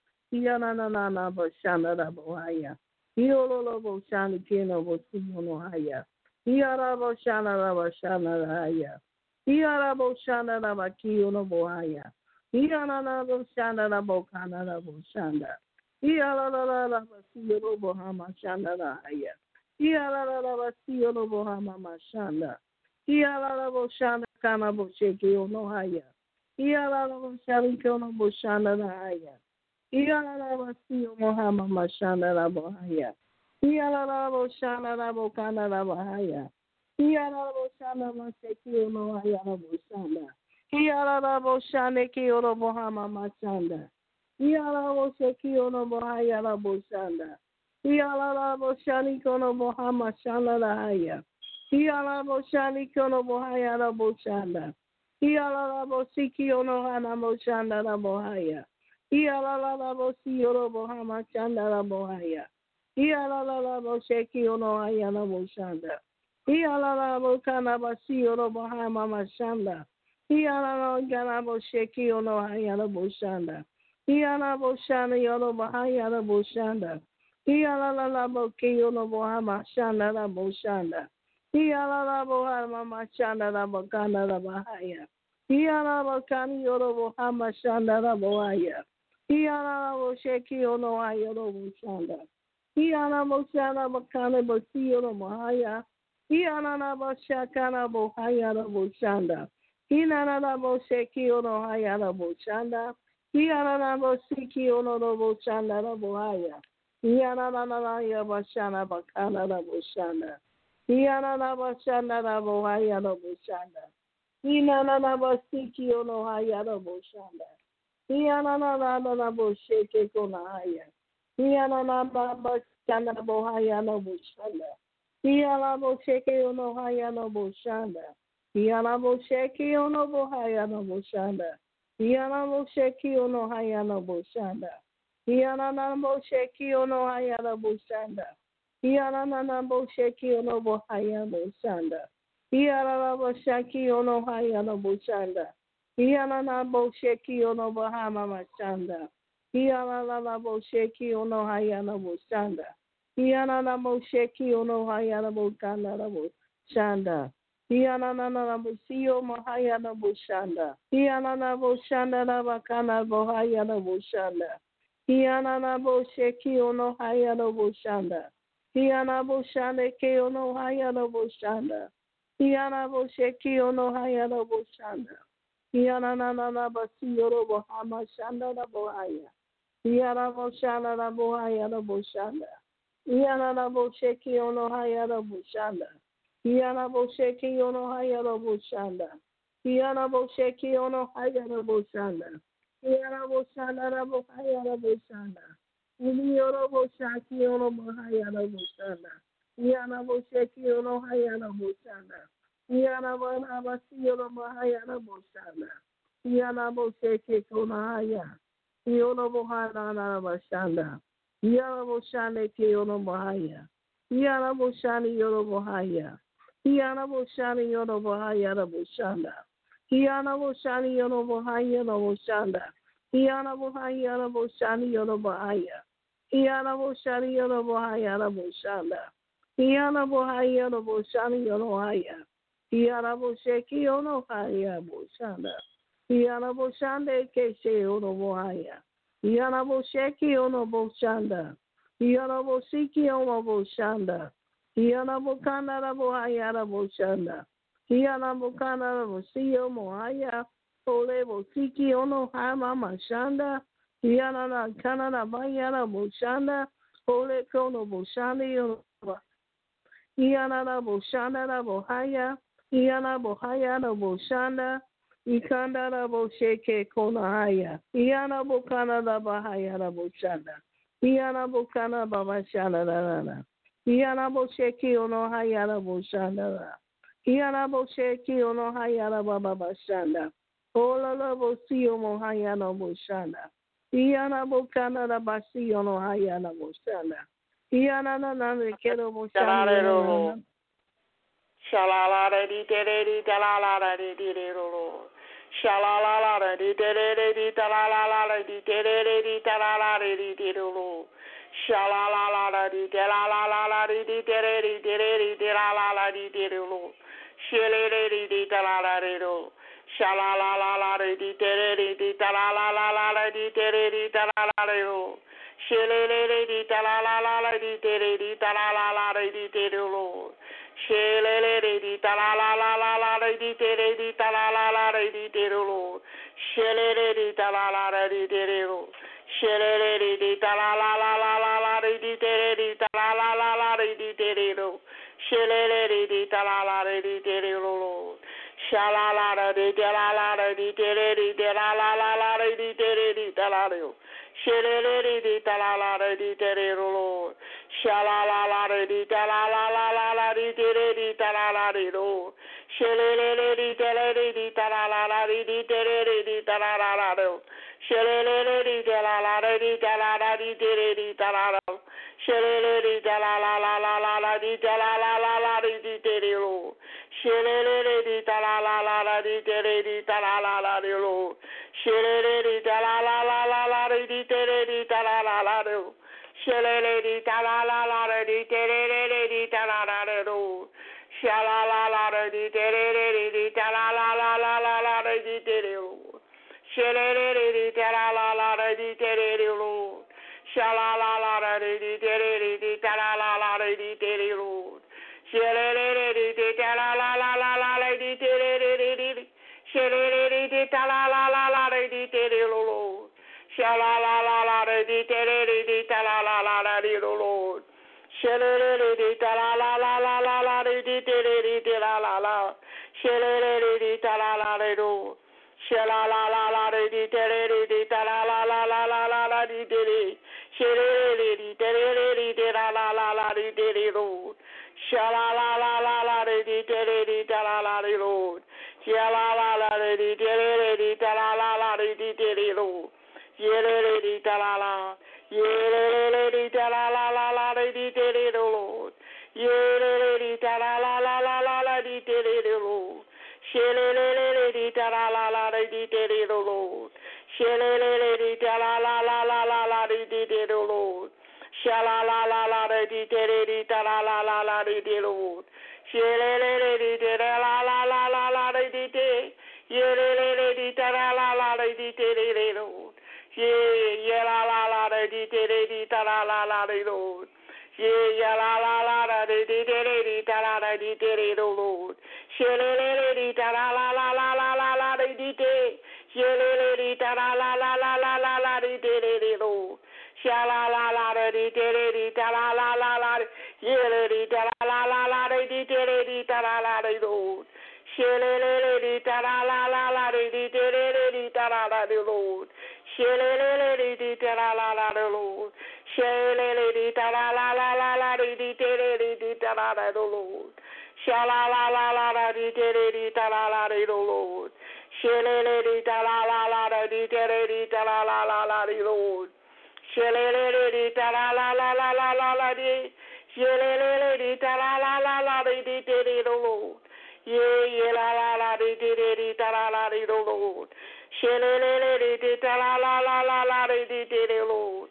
Iyanana bo shanda da bo haya. Iyololo bo shanda ke no bo si ono haya. Iyara bo shanda da bo shanda da haya. Iyara bo shanda da ba ki ono bo haya. Iyana bo shanda da bo kana da bo shanda. Iyala la la la ba siyoro bo hama shanda da haya. Iyala la la ba siyoro bo hama ma shanda. Iyala la bo shanda kana bo sheke ono haya. Iyala la bo shanda kono bo shanda da haya. Iyala la ba siyo mo hama ma shanda da bo haya. Iyala la bo shanda da bo kana da bo haya. Iyala la bo shanda ma sheke ono haya da bo shanda. Iyala la bo shanda ke ono bo hama ma shanda. Iyala bo sheke ono bo haya da bo shanda. Iyala la bo shani kono bo hama shanda da haya. Iyala bo shani kono bo haya da bo shanda. Iyala la bo siki ono hana bo shanda da bo haya. Iyala la la bo siyoro bo hama shanda da bo haya. Iyala la la bo sheki ono haya da bo shanda. Iyala la bo kana ba siyoro bo hama ma shanda. Iyala la kana bo sheki ono haya da bo shanda. Iyala bo shana yoro bo haya da bo shanda. Iyala la la bo ki ono bo hama shanda da bo shanda. Iyala la bo hama ma shanda da bo kana da bo haya. Iyala bo kani yoro bo hama shanda da bo haya. Iyala bo sheki ono haya da bo shanda. Iyala bo shanda bo kana bo siyoro bo haya. Iyala bo shakana bo haya da bo shanda. Iyala bo sheki ono haya da bo shanda. Iyala bo siki ono da bo shanda da bo haya. Iyala la la ya bo shanda bo kana da bo shanda. Iyala bo shanda da bo haya da bo shanda. Iyala bo siki ono haya da bo shanda. Iyala la la la bo sheke kono haya. Iyala la bo shanda bo haya da bo shanda. Iyala bo sheke ono haya da bo shanda. Iyala bo sheke ono bo haya da bo shanda. Iyala bo sheke ono haya da bo shanda. Iyala la bo sheke ono haya da bo shanda. Iyala la bo sheke ono bo haya da bo shanda. Iyala la bo sheke ono haya da bo shanda. Iyala la bo sheke ono bo hama ma shanda. Iyala la bo sheke ono haya da bo shanda. Iyala la bo sheke ono haya da bo kana da bo shanda. Iyala la bo siyo mo haya da bo shanda. Iyala la bo shanda da ba kana bo haya da bo shanda. Iyala la bo sheke ono haya da bo shanda. Iyala bo shanda ke ono haya da bo shanda. Iyala bo sheke ono haya da bo shanda. Iyala la la la ba siyoro bo hama shanda da bo haya. Iyala bo shanda da bo haya da bo shanda. Iyala la bo sheke ono haya da bo shanda. Iyala bo sheke ono haya da bo shanda. Iyala bo sheke ono haya da bo shanda. Iyala bo shanda da bo haya da bo shanda. Iyala bo sheke ono bo haya da bo shanda. Iyala bo sheke ono haya da bo shanda. Iyala bo na ba siyoro bo haya da bo shanda. Iyala bo sheke kono haya. Iyala bo hana na ba shanda. Iyala bo shanda ke ono bo haya. Iyala bo shanda yoro bo haya. Iyala bo shanda yoro bo haya da bo shanda. Iyala bo shanda yoro bo haya da bo shanda. Iyala bo haya da bo shanda yoro bo haya. Iyala bo shanda yoro bo haya da bo shanda. Iyala bo haya da bo shanda yoro haya. Iyala bo sheki ono haya bo shanda. Iyala bo shanda ke she ono bo haya. Iyala bo sheki ono bo shanda. Iyala bo siki ono bo shanda. Iyala bo kana da bo haya da bo shanda. Iyala bo kana da bo siyo mo haya. Ole bo siki ono hama ma shanda. Iyala na kana da baya da bo shanda. Ole kono bo shanda yo. Iyala da bo shanda da bo haya. Iyala bo haya da bo shanda. Ikanda da bo sheke kono haya. Iyala bo kana da bo haya da bo shanda. Iyana bukana baba shana la la la. Iyana bo sheki ono hayana bo shana la. Iyana bo sheki ono hayana baba bashanda. Ola la bo si ono hayana bo shanda. Iyana bukana la basi ono hayana bo shanda. Iyana na na le kero bo shanda. Shalala di de de di da la la la di di di lo. Shalala la di de de de di da la la la di de de de di da la la di di lo. Shalala la di de la la la la di di de de di de de di de la la la di di lo. Shele de di di da la la di lo. Shalala la la di de de di di da la la la la la di de de di da la la di lo. Shele de di da la la la la di de de di da la la la di di lo. Shele di ta la la la la la di te re di ta la la la di te ro. Shele di ta la la la di te ro. Shele di ta la la la la la la di te re di ta la la la la di te ro. Shele di ta la la di te ro. Shala la di te la la di te re di te la la la la di te re di ta la ro. Shele di ta la la di te ro. Shala la la di ta la la la la la di te re di ta la la di ro. Shele di te re di ta la la la di te re di ta la la la ro. Shele di ta la la di ta la la di te re di ta la ro. Shele di ta la la la la la la di ta la la la la di te re ro. Shele di ta la la la la di te re di ta la la la di ro. Shele di ta la la la la la di te re di ta la la la ro. Shele di ta la la la di te re di ta la la la ro. Shala la la di te re di ta la la la la la la di te re ro. Shele di ta la la la di te re ro. Shala la la di te re di ta la la la di te re ro. Shele di ta la la la la la di te re di. Shele di ta la la la la di te re ro. Shala la la la di te re di ta la la la la di ro. Shele di ta la la la la la la di te re di te la la la. Shele di ta la la la ro. Shala la la la di te re di ta la la la la la la la di te re. Shele di te re di te la la la la di te re ro. Shala la la la la di te re di ta la la di ro. Shala la la di te re di ta la la la di te re ro. Yele di ta la la. Yele di ta la la la la di te re ro. Yele di ta la la la la la la di te re ro. Shele di ta la la la di te re ro. Shele di ta la la la la la la di te ro. Shala la la la di te re di ta la la la la di te ro. Shele di te la la la la la di te. Yele di ta la la la di te re ro. Ye la la la di te re di ta la la la di ro. Ye la la la di te re di ta la la di te re ro. Shele di ta la la la la la la la di te. Shele di ta la la la la la la la di te re ro. Shala la la di te re di ta la la la la. Yele di ta la la la la di te re di ta la la di ro. Shele di ta la la la la di te re di ta la la di ro. Shele di ta la la la di ro. Shele di ta la la la la la di te re di ta la la di ro. Shala la la la la di te re di ta la la di ro. Shele di ta la la la la di te re di ta la la la la di ro. Shele di ta la la la la la la la di. Shele di ta la la la la di te re ro. Ye ye la la la di te re di ta la la di ro. Shele di ta la la la la la di te re ro.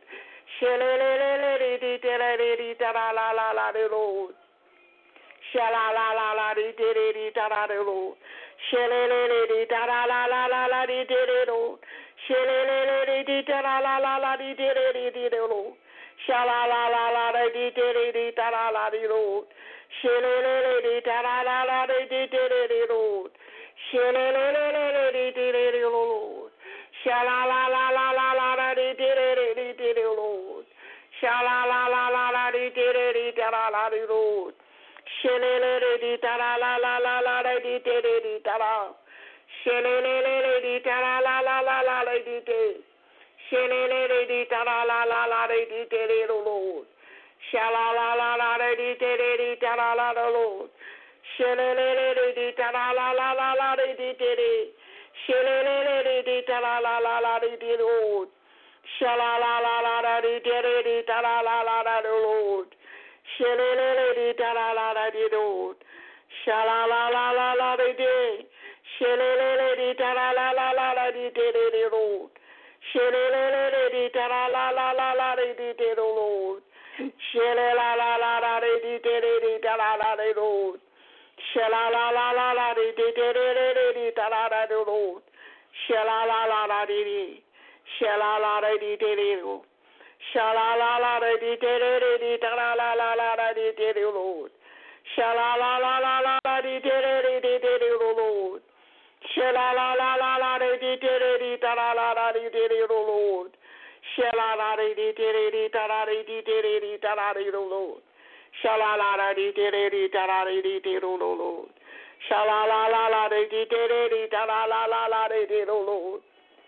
Shele di te re di ta la la la la di ro. Shala la la la di te re di ta la di ro. Shele di ta la la la la la di te re ro. Shele di ta la la la la di te re di te ro. Shala la la la di te re di ta la la di ro. Shele di ta la la la di te re di ro. Shele di te re di ro. Shala la la la la la di te re di te ro. Shala la la la la di te re di ta la la di ro. Shele di ta la la la la la di te re di ta la. Shele di ta la la la la la di te. Shalala la la la la di di Lord. Shalala la la la di di di la la la Lord. Shalala di la la la la la di di. Shalala di la la la la di Lord. Shalala la la la di di la la la la Lord. Shalala di la la la di Lord. Shalala la la la di. Shalala di la la la la la di di Lord. Shalala di la la la la la di di Lord. Shalala la la la di di la la la Lord. Shalala la la la di di la la la Lord. Shalala la la di. Shalala la di di Lord. Shalala la la di di la la la la di di Lord. Shalala la la la la di di Lord. Shalala la la la di di la la la di Lord. Shalala di di la la di di la la Lord. Shalala di di la la di Lord. Shalala la la di di la la la la di Lord.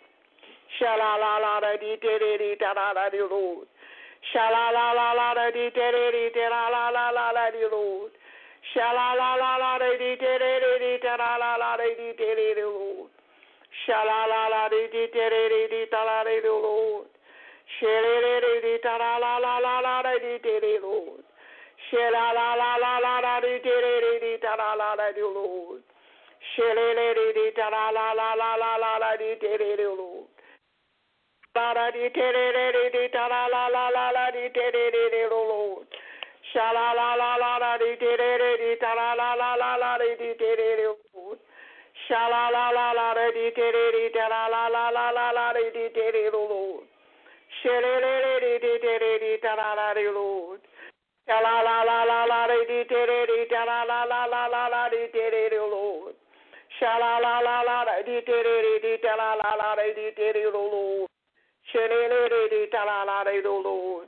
Shalala la la di di la la di Lord. Shalala la la di di la la la la di Lord. Shalala la la di di la la la di Lord. Shalala la di di la la di Lord. Shalala di la la la la la di Lord. Shalala la la la la di la la la di Lord. Shalala di la la la la la la di Lord. La la di la la la la la di Lord. Shalala la la la di di la la la la la di Lord. Shalala la la la di di la la la la la la di Lord. Shalala di di la la di Lord. Shalala la la la di di la la la la la la di Lord. Shalala la la la di di la la la la di Lord. Shalala di la la di Lord.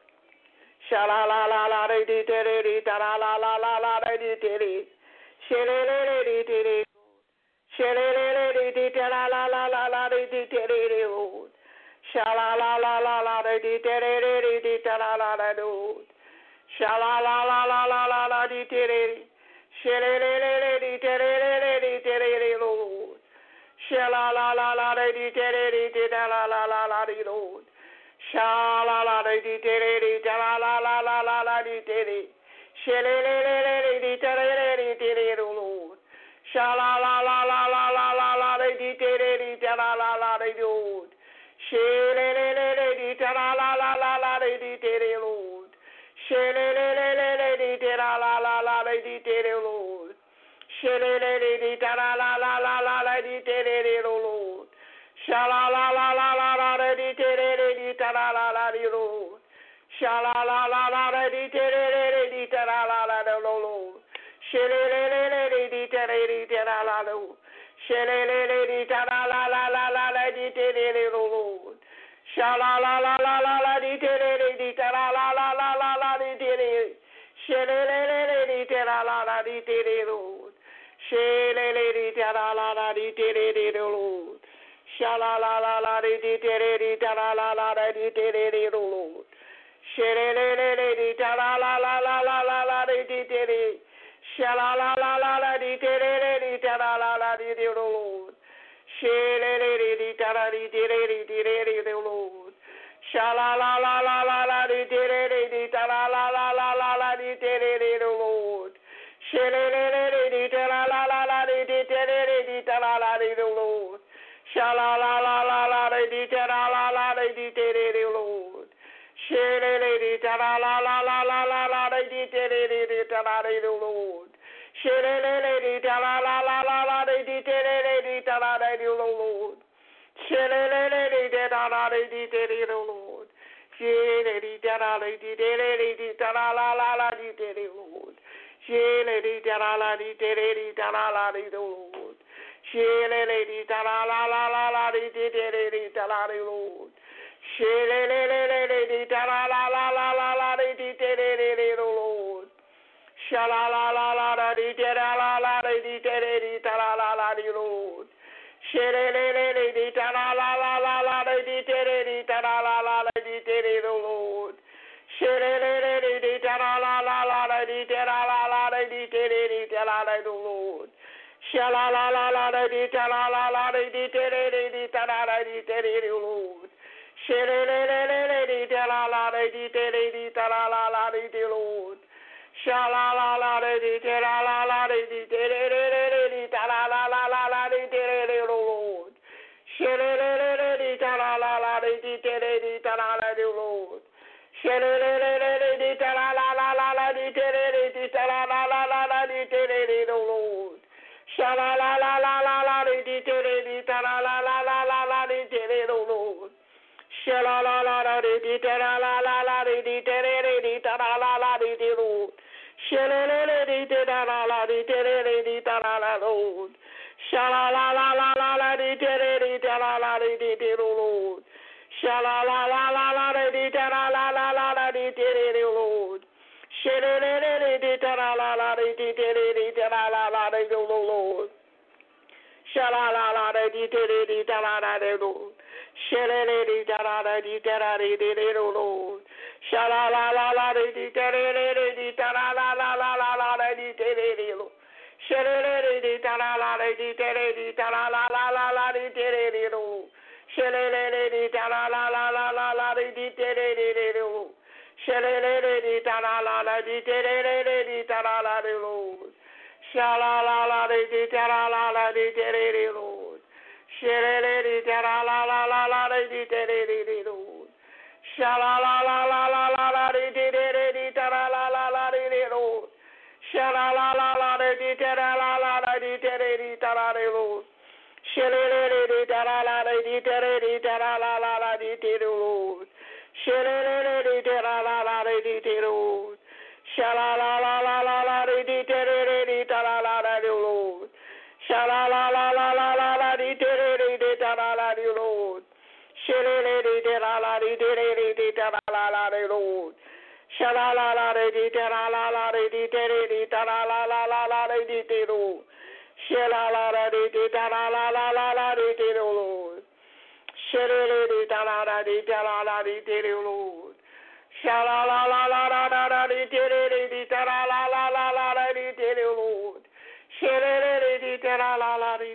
Shalala la la di di la la la la la di Shalala di di Shalala di la la la la la di Lord. Shalala la la la di di la la la Lord. Shalala la la la la la di di Shalala di di Lord. Shalala la la di di la la la la la di Lord. Shalala di di la la la la la la di Shalala di di Lord. Shalala la la la la la la di di la la la di Lord. Shalala di la la la la la di Lord. Shalala di la la la la di Lord. Shalala di la la la la la di Lord. Shalala la la la la di la la la di Lord. Shalala la la la di la la la di Lord. Shalala di la la la Shalala di la la la la la di Lord. Shalala la la la la di la la la la la la di Shalala di la la la di Lord. Shalala di la la la di Lord. Shalala la la di la la la la di Lord. Shalala di la la la la la la la di Shalala la la la di la la la di Lord. Shalala di la di Lord. Shalala la la la la di la la la la la la la di Lord. Shalala di la la la la di la la la di Lord. Shalala la la la di la la la di Lord. Shalala di la la la la la la la di Lord. Shalala di la la la la la di Lord. Shalala di la la di Lord. Shalala di la la di la la la la di Lord. Shalala di la la di la la di Lord. Shalala di la la la la la di la Lord. Shalala di la la la la la la di Lord. Shalala la la la di la la la di la la la di Lord. Shalala di la la la la la di Shilly ta la la la la la di ta la la la la di ta di ta la la the Lord. Shala la la la la di ta la la la la di ta di ta la la di ta di the Lord. Shilly di ta la la la di ta di ta la la la di the Lord. Shala la la la di ta la la la di ta di ta la la la la la di ta di the Lord. Shilly di ta la la la di ta di ta la la the Lord. Shilly ta la la la la la di ta di ta la la la la la di ta di the Lord. Shala la la la la la di ta di ta la la la la la la di ta di the Lord. Shala la la la di ta la la la la di ta di ta la la la di the Lord. Shala di ta la la di ta di ta la la Lord. Shala la la la la la di ta di ta la la di the Lord. Shala la la la la di ta la la la la la di the Lord. Shala di ta la la la di ta la la la di the Lord. Shala la la di ta la la di Lord. Shala di ta la la di ta la di the Lord. Shala la la la di ta di ta la la la la la la di the Lord. Shala di ta la la di ta la la la la la di the Lord. Shala di ta la la la la la la di the Lord. Shala di ta la la la di ta la la di Lord. Shala la la di ta la la la di the Lord. Shala di ta la la la la la di the Lord. Shala la la la la la la di ta la la la la di Lord. Shala la la la di ta la la la la di ta la di Lord. Shala di ta la la la di ta la la la la di the Lord. Shala di ta la la la di the Lord. Shala la la la la la di ta la la la di Lord. Shala la la la la la la di ta la la di Lord. Shala di ta la la di ta la la la di Lord. Shala la la di ta la la la di ta la la la la la di the Lord. Shala la la di ta la la la la la di the Lord. Shala di ta la la di ta la la di the Lord. Shala la la la la la la di ta la la la la la la di the Lord. Shala di ta la la la di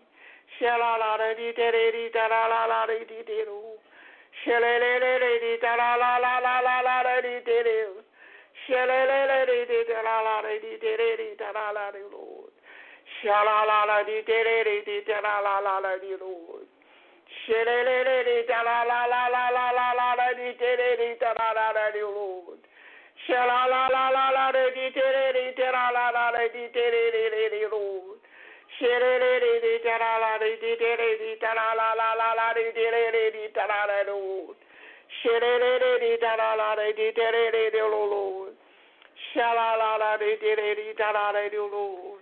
Shala la la di ta la la la di the Lord. Shala di ta la la la la la la la di the Lord. Shala di ta la la la di ta la la di Lord. Shala la la di ta la la la la di Lord. Shala di ta la la la la la la la la di ta la la la di Lord. Shala la la la la di ta la la la la di the Lord. Shala di ta la la di ta la la la la la di ta la la Lord. Shala di ta la la di the Lord. Shala la la di ta la la di Lord.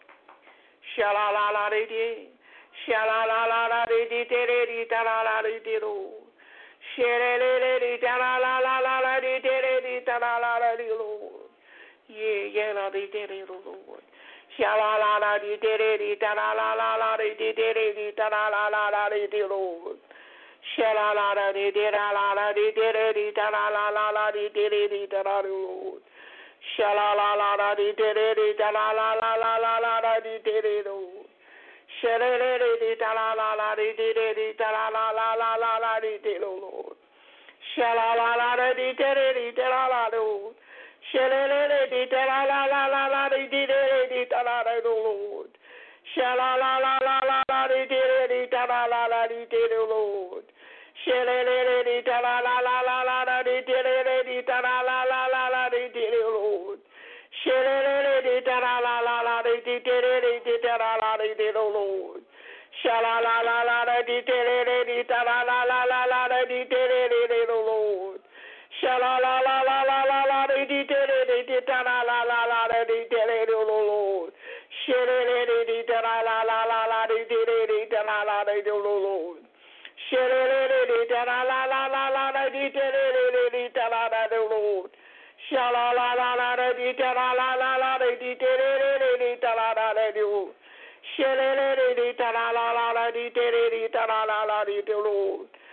Shala la la di Shala la la la di ta la la di Lord. Shala di ta la la la la la di ta la la la di Lord. Yeah, yeah, la di Lord. Shala la la di ta la la la la di ta la la la la di Lord. Shala la la di ta la la di ta la la la la di ta la Lord. Shala la la la di ta la la la la la la di Lord. Shala di ta la la la di ta la la la la la la di Lord. Shala la la la di ta la la Lord. Shala di ta la la la la la di ta la la Lord. Shala la la la la la di ta la la la di Lord. Shala di ta la la la la la la di ta la la la la la di Lord. Shala di ta la la la la di ta la la di Lord. Shala la la la la di ta la la la la la di Lord. Shala la la la la la la di ta la la la la la di Lord. Shala di ta la la la la la di ta la la di Lord. Shala di ta la la la la la di ta la la di Lord. Shala la la la di ta la la la la di ta la la di Lord. Shala di ta la la la la di ta la la la di Lord.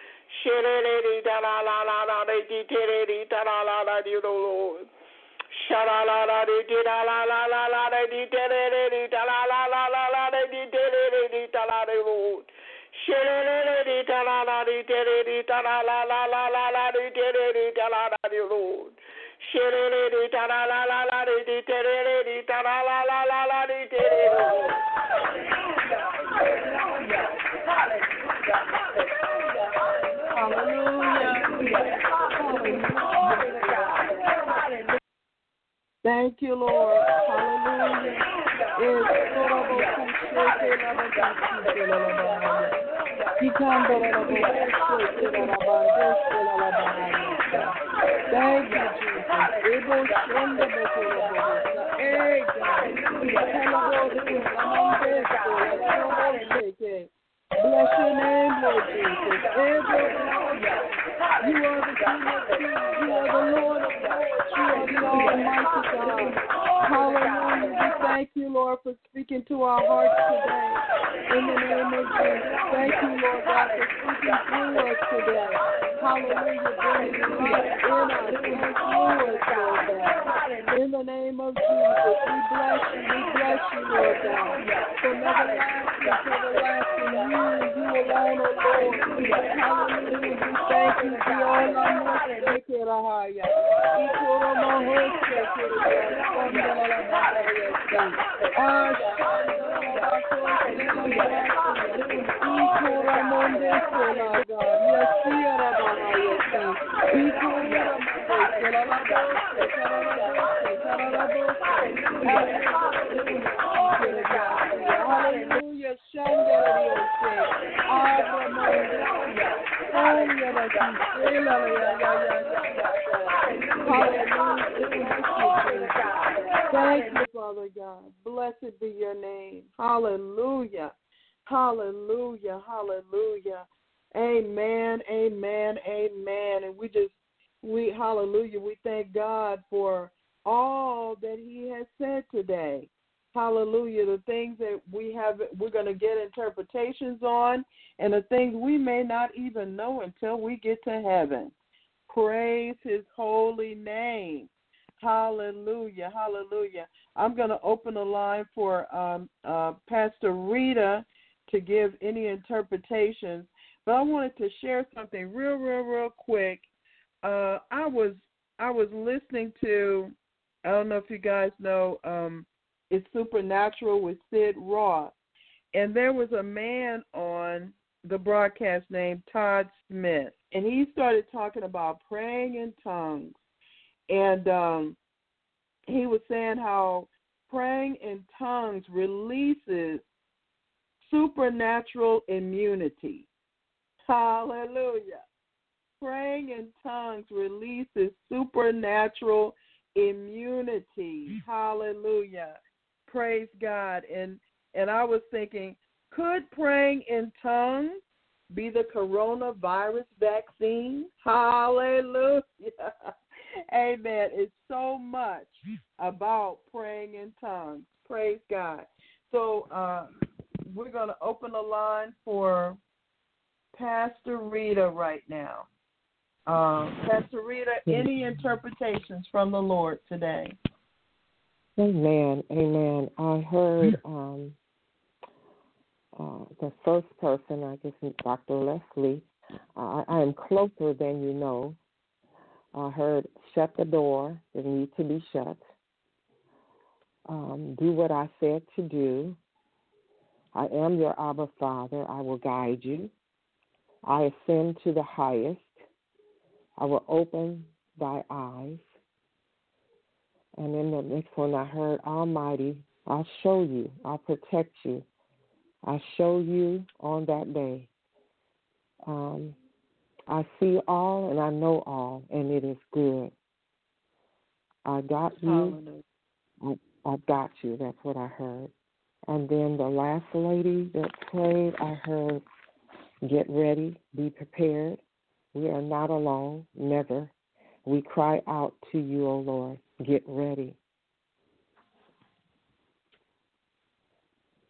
Shirelli da la la la la di di da la la la di Lord. Shala la la di da la la la la di di da la la la la la di di da la Lord. Shirelli da la la di di da la la la la la la di di da la la di Lord. Shirelli da la la la la di di da la la la la la di di Lord. Thank you, Lord. Hallelujah. Thank you, Jesus. Bless your name, Lord Jesus. You are the King of Kings. You are the Lord of Lords. You are the Almighty God. Hallelujah. We thank you, Lord, for speaking to our hearts today. In the name of Jesus. Thank you, Lord God, for speaking through us today. Hallelujah. Bringing life in us and through us, Lord God. In the name of Jesus, we bless you. We bless you, Lord God. From everlasting to everlasting, you and you alone, O Lord. Hallelujah. We thank you for all our mercy. Hallelujah. Thank you, Father God. Blessed be your name. Hallelujah. Hallelujah. Hallelujah. Amen. Amen. Amen. And we just, we, hallelujah, we thank God for all that he has said today. Hallelujah. The things that we have, we're going to get interpretations on, and the things we may not even know until we get to heaven. Praise his holy name. Hallelujah. Hallelujah. I'm going to open the line for um, uh, Pastor Rita to give any interpretations, but I wanted to share something real, real, real quick. Uh, I was I was listening to, I don't know if you guys know, um, It's Supernatural with Sid Roth, and there was a man on the broadcast named Todd Smith, and he started talking about praying in tongues, and um, he was saying how praying in tongues releases supernatural immunity. Hallelujah. Praying in tongues releases supernatural immunity. Hallelujah. Praise God. And and I was thinking, could praying in tongues be the coronavirus vaccine? Hallelujah. Amen. It's so much about praying in tongues. Praise God. So uh, we're going to open the line for Pastor Rita right now. Um, Pastor Rita, any interpretations from the Lord today? Amen. Amen. I heard um, uh, the first person, I guess, Doctor Leslie. Uh, I am closer than you know. I heard shut the door that needs to be shut. Um, do what I said to do. I am your Abba Father. I will guide you. I ascend to the highest. I will open thy eyes. And in the next one, I heard Almighty, I'll show you. I'll protect you. I'll show you on that day. Um, I see all and I know all, and it is good. I got you. I, I got you. That's what I heard. And then the last lady that prayed, I heard, get ready, be prepared. We are not alone, never. We cry out to you, O Lord. Get ready.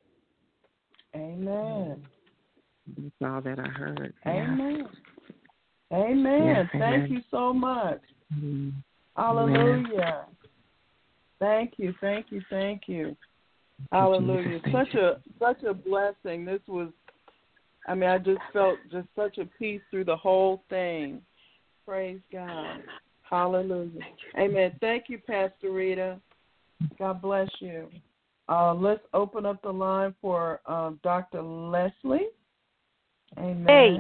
Amen. That's all that I heard. Amen. Amen. Yes, Thank amen. you so much. Mm. Hallelujah. Thank you, thank you, thank you. Hallelujah. Jesus, Such a such a blessing. This was, I mean, I just felt just such a peace through the whole thing. Praise God. Hallelujah. Amen. Thank you, Pastor Rita. God bless you. Uh, let's open up the line for uh, Doctor Leslie. Amen. Hey,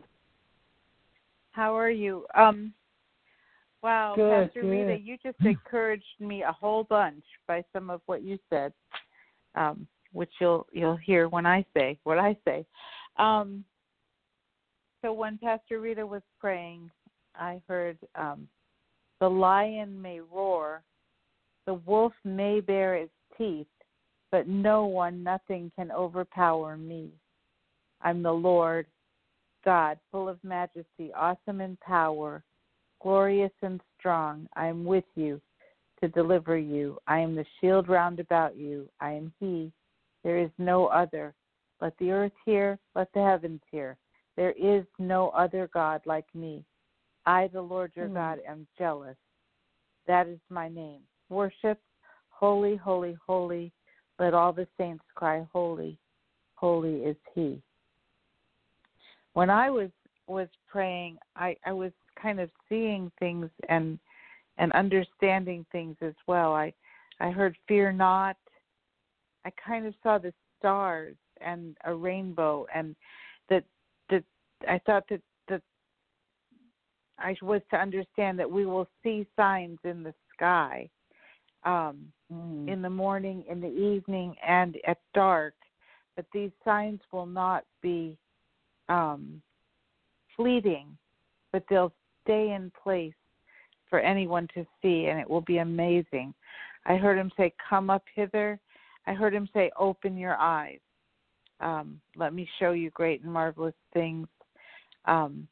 how are you? Um, wow, Good, Pastor good. Rita, you just encouraged me a whole bunch by some of what you said, um, which you'll you'll hear when I say what I say. Um, so when Pastor Rita was praying, I heard um, the lion may roar, the wolf may bare its teeth, but no one, nothing can overpower me. I'm the Lord God, full of majesty, awesome in power, glorious and strong. I am with you to deliver you. I am the shield round about you. I am He. There is no other. Let the earth hear, let the heavens hear. There is no other God like me. I, the Lord your mm. God, am jealous. That is my name. Worship, holy, holy, holy. Let all the saints cry, holy, holy is He. When I was, was praying, I, I was kind of seeing things and and understanding things as well. I I heard fear not. I kind of saw the stars and a rainbow, and that that I thought that that I was to understand that we will see signs in the sky, um, mm. in the morning, in the evening, and at dark. But these signs will not be um, fleeting, but they'll stay in place for anyone to see, and it will be amazing. I heard him say, come up hither. I heard him say, open your eyes. Um, let me show you great and marvelous things. Um,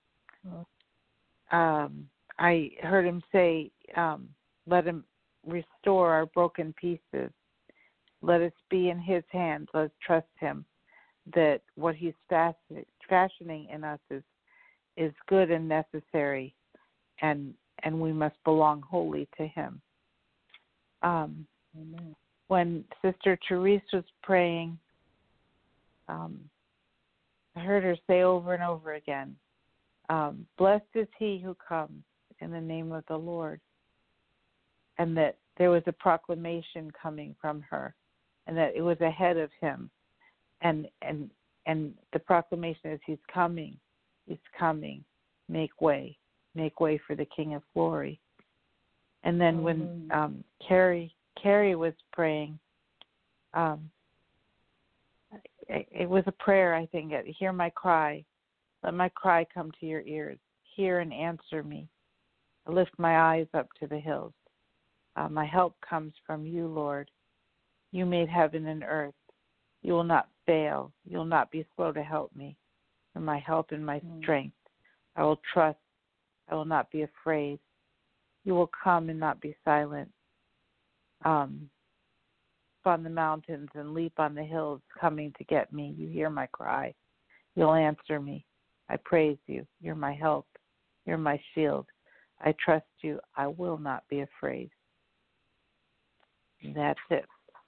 um, I heard him say, um, let him restore our broken pieces. Let us be in his hands. Let us trust him that what he's fashioning in us is is good and necessary, and and we must belong wholly to him. Um, when Sister Therese was praying, um, I heard her say over and over again, um, blessed is he who comes in the name of the Lord, and that there was a proclamation coming from her, and that it was ahead of him, and and and the proclamation is he's coming, he's coming, make way. Make way for the King of Glory. And then when um, Carrie Carrie was praying, um, it, it was a prayer, I think. Hear my cry. Let my cry come to your ears. Hear and answer me. I lift my eyes up to the hills. Uh, my help comes from you, Lord. You made heaven and earth. You will not fail. You will not be slow to help me. For my help and my mm. strength. I will trust. I will not be afraid. You will come and not be silent. Um, on the mountains and leap on the hills coming to get me. You hear my cry. You'll answer me. I praise you. You're my help. You're my shield. I trust you. I will not be afraid. And that's it.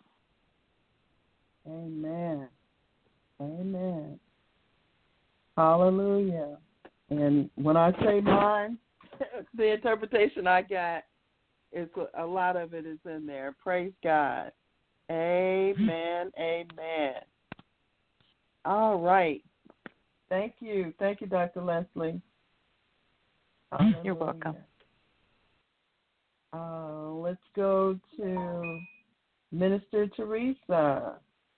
Amen. Amen. Hallelujah. And when I say mine, the interpretation I got is a lot of it is in there. Praise God. Amen. Amen. All right. Thank you. Thank you, Doctor Leslie. Hallelujah. You're welcome. Uh, let's go to Minister Teresa.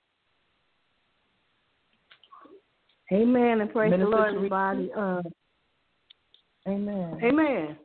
Amen. And praise Minister the Lord, Teresa. everybody. Uh, Amen. Amen.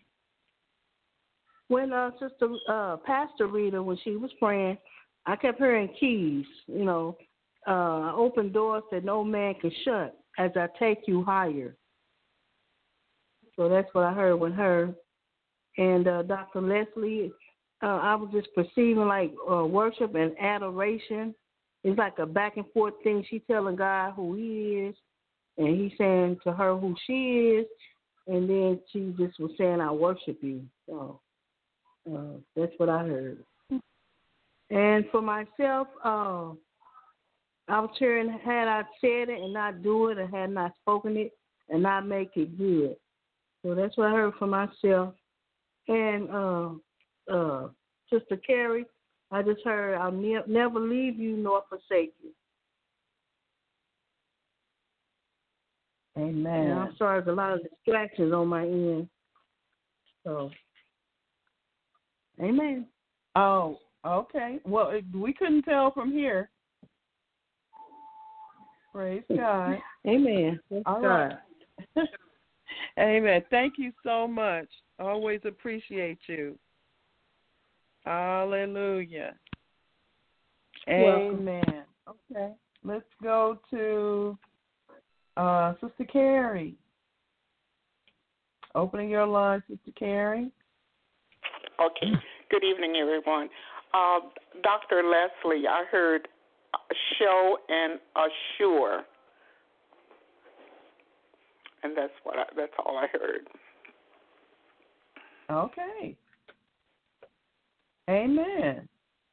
When uh, Sister uh, Pastor Rita, when she was praying, I kept hearing keys. You know, uh, open doors that no man can shut as I take you higher. So that's what I heard with her. And uh, Doctor Leslie, uh, I was just perceiving like uh, worship and adoration. It's like a back and forth thing. She telling God who he is, and he's saying to her who she is. and then she just was saying, I worship you. So uh, that's what I heard. And for myself, uh, I was hearing, had I said it and not do it, or had not spoken it and not make it good. So that's what I heard for myself. And uh, uh, Sister Carrie, I just heard, I'll ne- never leave you nor forsake you. Amen. And I'm sorry, there's a lot of distractions on my end. So, amen. Oh, okay. Well, it, we couldn't tell from here. Praise God. Amen. Praise All God. right. Amen. Thank you so much. Always appreciate you. Hallelujah. Welcome. Amen. Okay. Let's go to uh, Sister Carrie. Opening your line, Sister Carrie. Okay. Good evening, everyone. Uh, Doctor Leslie, I heard show and assure, and that's what I, that's all I heard. Okay. Amen.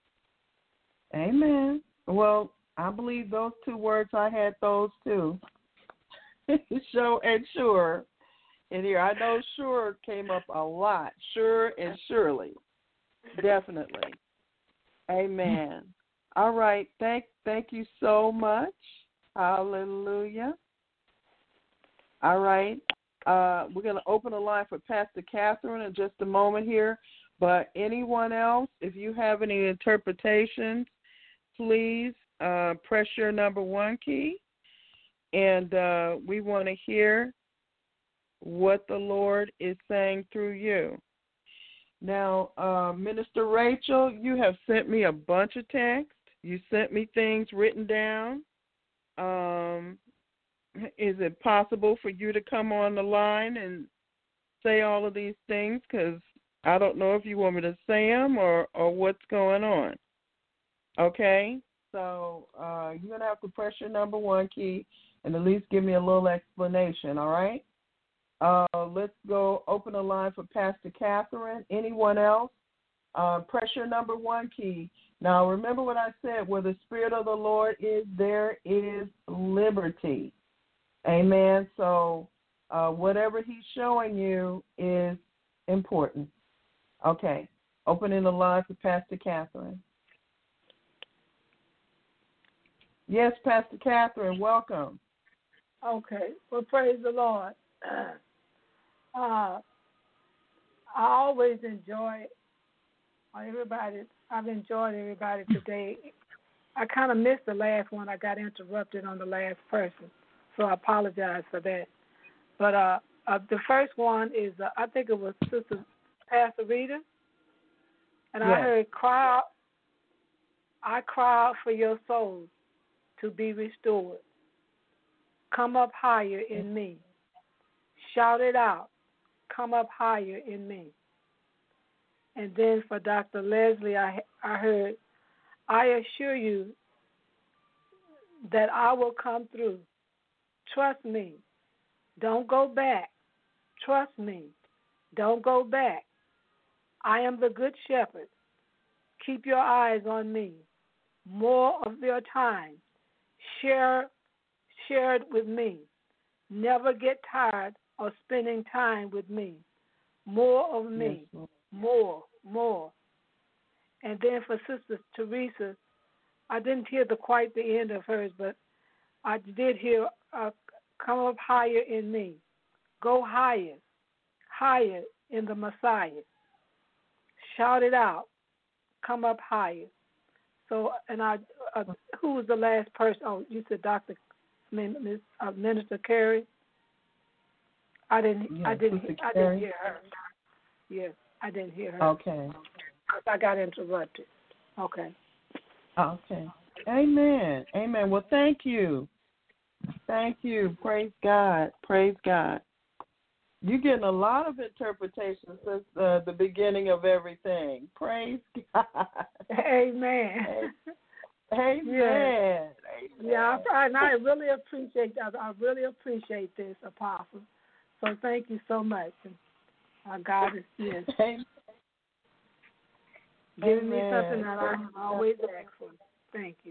Amen. Well, I believe those two words, I had those too. Show and sure. In here, I know sure came up a lot. Sure and surely. Definitely. Amen. All right. Thank thank you so much. Hallelujah. All right. Uh, we're going to open the line for Pastor Catherine in just a moment here. But anyone else, if you have any interpretations, please uh, press your number one key. And uh, we want to hear what the Lord is saying through you. Now, uh, Minister Rachel, you have sent me a bunch of texts. You sent me things written down. Um, is it possible for you to come on the line and say all of these things? Because I don't know if you want me to say them or, or what's going on. Okay? So uh, you're going to have to press your number one key and at least give me a little explanation, all right? Uh, let's go open the line for Pastor Catherine. Anyone else? Uh, press your number one key. Now, remember what I said. Where the Spirit of the Lord is, there is liberty. Amen. So uh, whatever he's showing you is important. Okay. Opening the line for Pastor Catherine. Yes, Pastor Catherine, welcome. Okay. Well, praise the Lord. Uh, I always enjoy everybody. I've enjoyed everybody today. I kind of missed the last one. I got interrupted on the last person, so I apologize for that. But uh, uh, the first one is, uh, I think it was Sister Pastor Rita, and yes. I heard, cry out, I cry out for your souls to be restored. Come up higher in me. Shout it out. Come up higher in me. And then for Doctor Leslie, I I heard, I assure you that I will come through. Trust me. Don't go back. Trust me. Don't go back. I am the good shepherd. Keep your eyes on me. More of your time. Share, share it with me. Never get tired of spending time with me. More of me. Yes, more, more. And then for Sister Teresa, I didn't hear the quite the end of hers, but I did hear, uh, come up higher in me. Go higher, higher in the Messiah. Shout it out. Come up higher. So, and I, uh, who was the last person? Oh, you said Doctor Uh, Minister Carrie. I didn't. Yes, I didn't. I didn't hear her. Yes, I didn't hear her. Okay. I got interrupted. Okay. Okay. Amen. Amen. Well, thank you. Thank you. Praise God. Praise God. You're getting a lot of interpretations since uh, the beginning of everything. Praise God. Amen. Amen. Yeah, Amen. yeah I, and I really appreciate that. I really appreciate this, Apostle. So thank you so much. Our God is here. Amen. Giving me something that I always ask for. Thank you.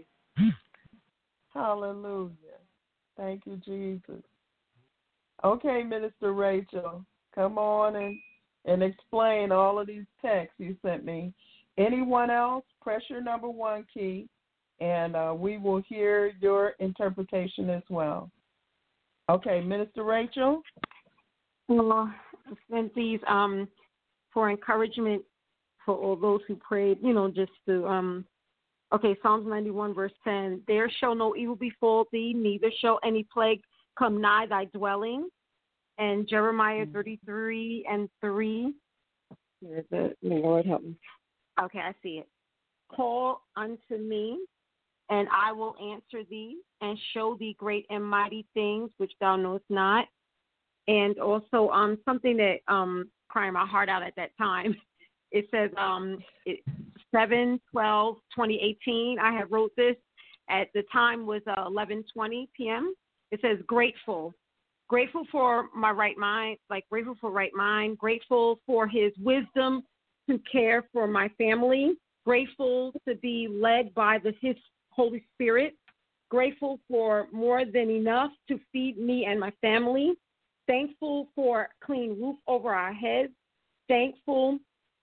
Hallelujah. Thank you, Jesus. Okay, Minister Rachel, come on and, and explain all of these texts you sent me. Anyone else, press your number one key, and uh, we will hear your interpretation as well. Okay, Minister Rachel. Well, I sent these um, for encouragement for all those who prayed, you know, just to, um, okay, Psalms ninety-one, verse ten, there shall no evil befall thee, neither shall any plague come nigh thy dwelling. And Jeremiah thirty-three and three, where is it? May Lord help me. Okay, I see it. Call unto me, and I will answer thee, and show thee great and mighty things which thou knowest not. And also um, something that um, cried my heart out at that time. It says um, it, seven twelve twenty eighteen. I have wrote this. At the time was uh, eleven twenty p.m. It says grateful. Grateful for my right mind, like grateful for right mind, grateful for his wisdom to care for my family, grateful to be led by the his Holy Spirit, grateful for more than enough to feed me and my family, thankful for a clean roof over our heads, thankful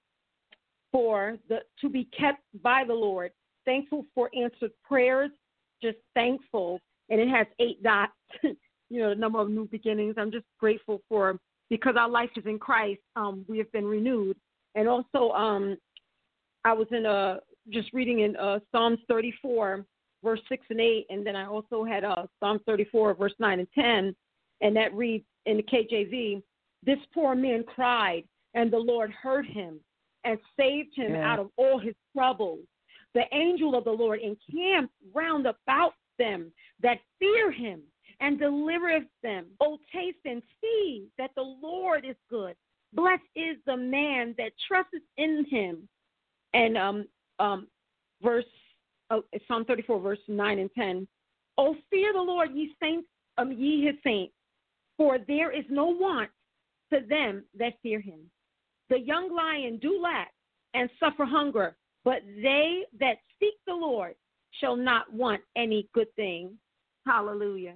for the to be kept by the Lord, thankful for answered prayers, just thankful. And it has eight dots. You know, the number of new beginnings. I'm just grateful for, because our life is in Christ, um, we have been renewed. And also, um, I was in a, just reading in uh, Psalms thirty-four, verse six and eight, and then I also had uh, Psalm thirty-four, verse nine and ten, and that reads in the K J V, this poor man cried, and the Lord heard him and saved him yeah. out of all his troubles. The angel of the Lord encamped round about them that fear him, and delivereth them. O taste and see that the Lord is good. Blessed is the man that trusteth in him. And um, um, verse oh, Psalm thirty-four, verse nine and ten. O fear the Lord, ye saints, um, ye his saints, for there is no want to them that fear him. The young lion do lack and suffer hunger, but they that seek the Lord shall not want any good thing. Hallelujah.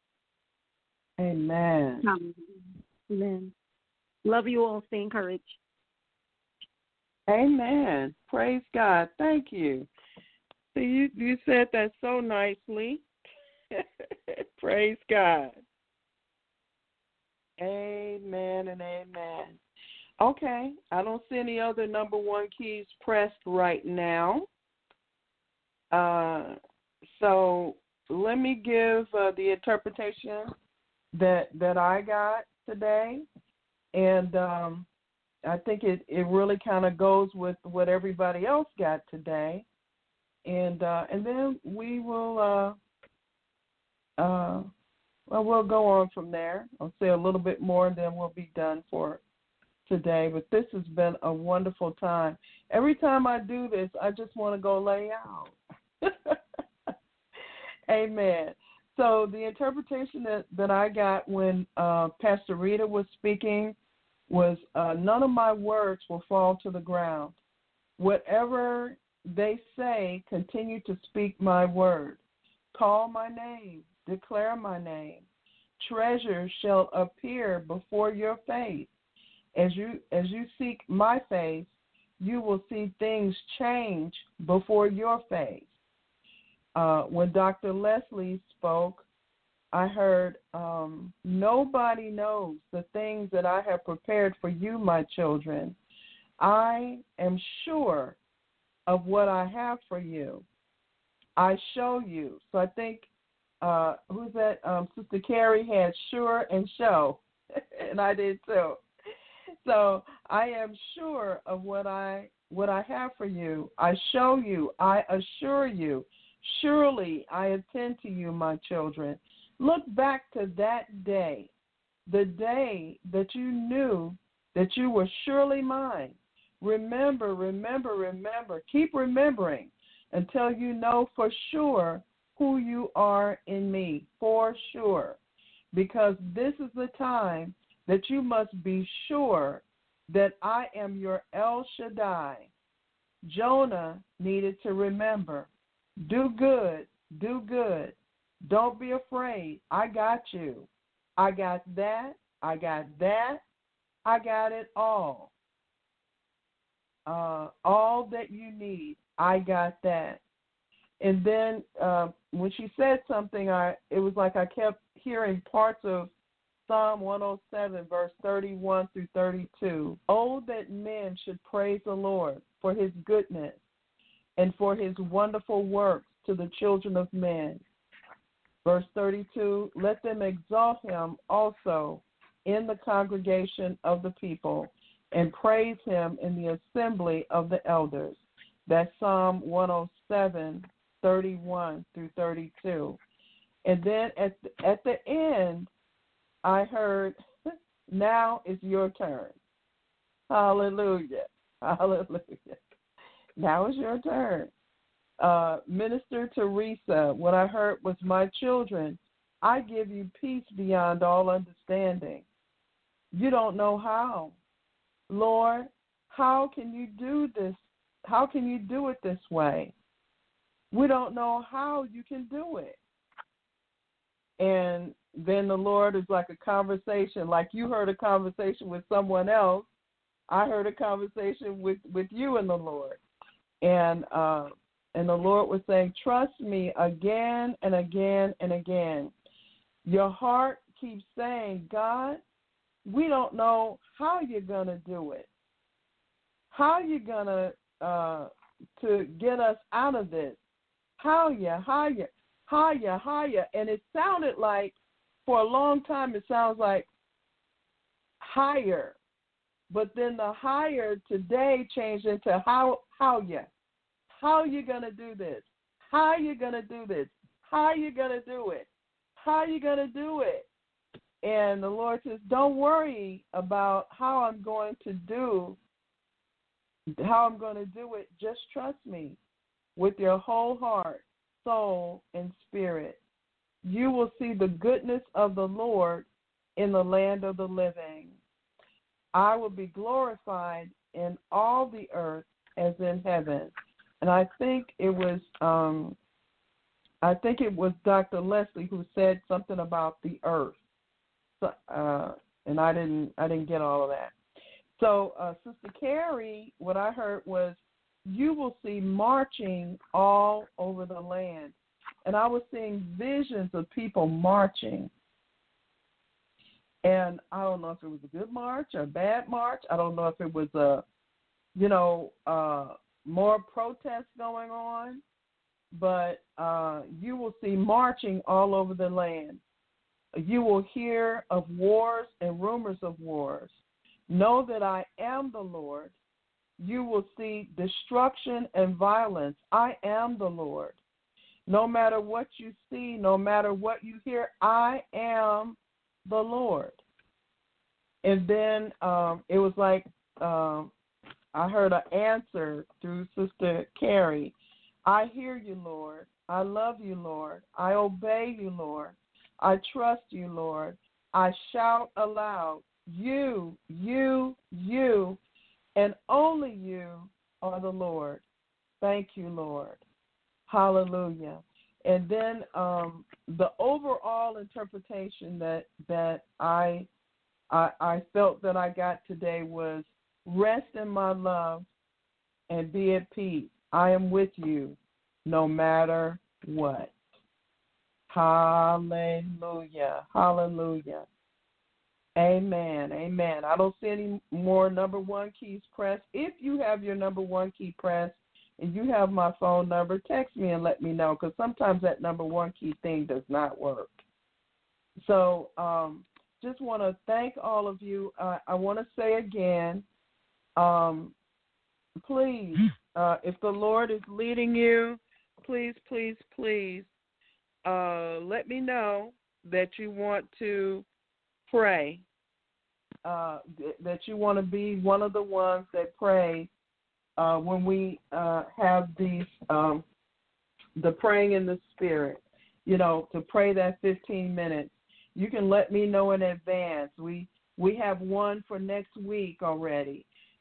Amen. Amen. Love you all. Stay encouraged. Amen. Praise God. Thank you. So you, you said that so nicely. Praise God. Amen and amen. Okay. I don't see any other number one keys pressed right now. Uh, so let me give uh, the interpretation that that I got today, and um, I think it, it really kind of goes with what everybody else got today, and uh, and then we will uh, uh, well we'll go on from there. I'll say a little bit more, and then we'll be done for today. But this has been a wonderful time. Every time I do this, I just want to go lay out. Amen. So the interpretation that, that I got when uh, Pastor Rita was speaking was uh, none of my words will fall to the ground. Whatever they say, continue to speak my word. Call my name. Declare my name. Treasure shall appear before your face. As you, as you seek my face, you will see things change before your face. Uh, when Doctor Leslie spoke, I heard, um, nobody knows the things that I have prepared for you, my children. I am sure of what I have for you. I show you. So I think, uh, who's that? Um, Sister Carrie had sure and show, and I did too. So I am sure of what I what I have for you. I show you. I assure you. Surely I attend to you, my children. Look back to that day, the day that you knew that you were surely mine. Remember, remember, remember. Keep remembering until you know for sure who you are in me, for sure. Because this is the time that you must be sure that I am your El Shaddai. Jonah needed to remember, do good, do good. Don't be afraid. I got you. I got that. I got that. I got it all. Uh, all that you need, I got that. And then uh, when she said something, I it was like I kept hearing parts of Psalm one oh seven, verse thirty-one through thirty-two. Oh, that men should praise the Lord for his goodness and for his wonderful works to the children of men. Verse thirty-two, let them exalt him also in the congregation of the people and praise him in the assembly of the elders. That's Psalm one oh seven, thirty-one through thirty-two. And then at the, at the end, I heard, now is your turn. Hallelujah. Hallelujah. Now is your turn. Uh, Minister Teresa, what I heard was, my children, I give you peace beyond all understanding. You don't know how. Lord, how can you do this? How can you do it this way? We don't know how you can do it. And then the Lord is like a conversation, like you heard a conversation with someone else. I heard a conversation with, with you and the Lord. And uh, and the Lord was saying, trust me again and again and again. Your heart keeps saying, God, we don't know how you're going to do it. How you're going to uh, to get us out of this. How you, how you, how you, how you. And it sounded like, for a long time, it sounds like higher. But then the higher today changed into how, how you. How you going to do this? How you going to do this? How you going to do it? How you going to do it? And the Lord says, don't worry about how I'm going to do, how I'm going to do it. Just trust me with your whole heart, soul, and spirit. You will see the goodness of the Lord in the land of the living. I will be glorified in all the earth as in heaven. And I think it was, um, I think it was Doctor Leslie who said something about the earth. So, uh, and I didn't, I didn't get all of that. So, uh, Sister Carrie, what I heard was, you will see marching all over the land. And I was seeing visions of people marching. And I don't know if it was a good march or a bad march. I don't know if it was a, you know, uh, more protests going on. But uh, you will see marching all over the land. You will hear of wars and rumors of wars. Know that I am the Lord. You will see destruction and violence. I am the Lord. No matter what you see, no matter what you hear, I am the Lord. And then um, it was like um, I heard an answer through Sister Carrie. I hear you, Lord. I love you, Lord. I obey you, Lord. I trust you, Lord. I shout aloud, you, you, you, and only you are the Lord. Thank you, Lord. Hallelujah. And then um, the overall interpretation that that I, I I felt that I got today was, rest in my love and be at peace. I am with you no matter what. Hallelujah. Hallelujah. Amen. Amen. I don't see any more number one keys pressed. If you have your number one key pressed and you have my phone number, text me and let me know, because sometimes that number one key thing does not work. So um, just want to thank all of you. Uh, I want to say again, um, please, uh, if the Lord is leading you, please, please, please, uh, let me know that you want to pray, uh, that you want to be one of the ones that pray uh, when we uh, have these, um, the praying in the Spirit, you know, to pray that fifteen minutes. You can let me know in advance. We We have one for next week already.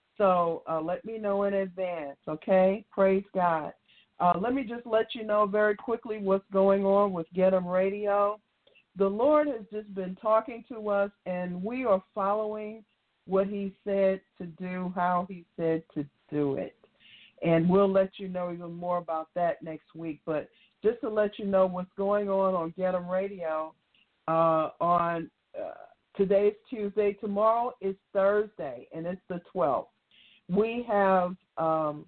So uh, let me know in advance, okay? Praise God. Uh, let me just let you know very quickly what's going on with Get 'em Radio. The Lord has just been talking to us, and we are following what he said to do, how he said to do it. And we'll let you know even more about that next week. But just to let you know what's going on on Get 'em Radio, uh, on uh, today's Tuesday. Tomorrow is Thursday, and it's the twelfth. We have um,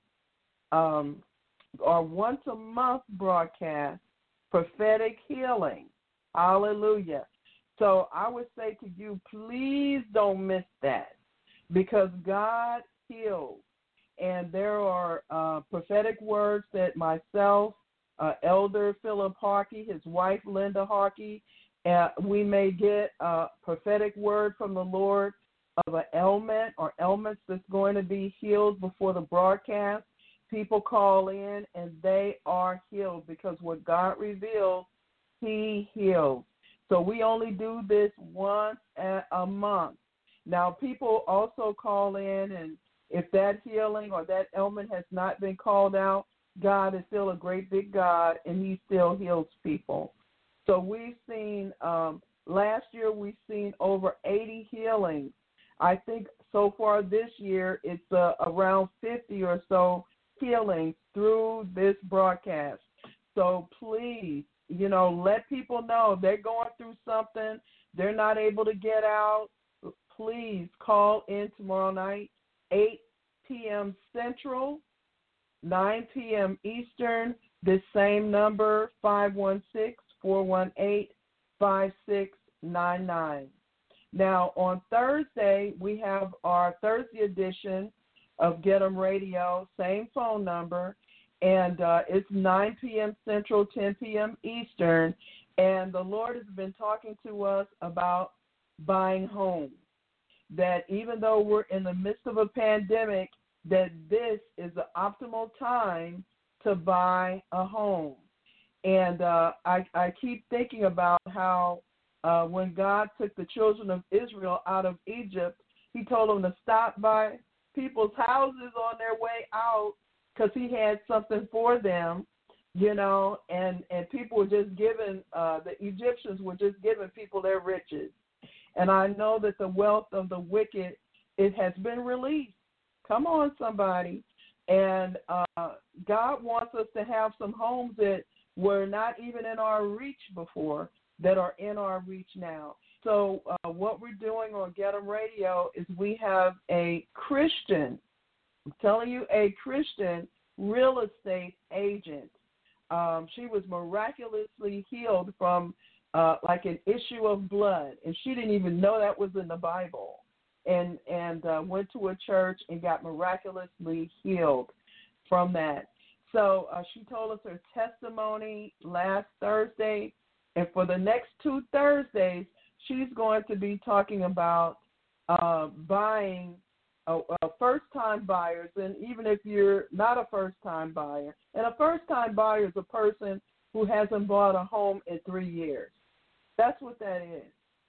um, our once-a-month broadcast, Prophetic Healing. Hallelujah. So I would say to you, please don't miss that, because God heals. And there are uh, prophetic words that myself, uh, Elder Philip Harkey, his wife Linda Harkey, uh, we may get a prophetic word from the Lord of an ailment or ailments that's going to be healed before the broadcast. People call in and they are healed, because what God reveals, he heals. So we only do this once a month. Now, people also call in, and if that healing or that ailment has not been called out, God is still a great big God, and he still heals people. So we've seen, um, last year we've seen over eighty healings. I think so far this year it's uh, around fifty or so healings through this broadcast. So please, you know, let people know they're going through something, they're not able to get out. Please call in tomorrow night, eight p.m. Central, nine p.m. Eastern, this same number, five one six, four one eight, five six nine nine. Now, on Thursday, we have our Thursday edition of Get 'em Radio, same phone number, and uh, it's nine p.m. Central, ten p.m. Eastern, and the Lord has been talking to us about buying homes, that even though we're in the midst of a pandemic, that this is the optimal time to buy a home. And uh, I, I keep thinking about how uh, when God took the children of Israel out of Egypt, he told them to stop by people's houses on their way out, because he had something for them, you know, and, and people were just giving, uh, the Egyptians were just giving people their riches. And I know that the wealth of the wicked, it has been released. Come on, somebody. And uh, God wants us to have some homes that were not even in our reach before, that are in our reach now. So uh, what we're doing on Get 'em Radio is we have a Christian, I'm telling you, a Christian real estate agent. Um, she was miraculously healed from uh, like an issue of blood, and she didn't even know that was in the Bible, and and uh, went to a church and got miraculously healed from that. So uh, she told us her testimony last Thursday, and for the next two Thursdays, she's going to be talking about uh, buying uh, uh, first-time buyers, and even if you're not a first-time buyer, and a first-time buyer is a person who hasn't bought a home in three years. That's what that is.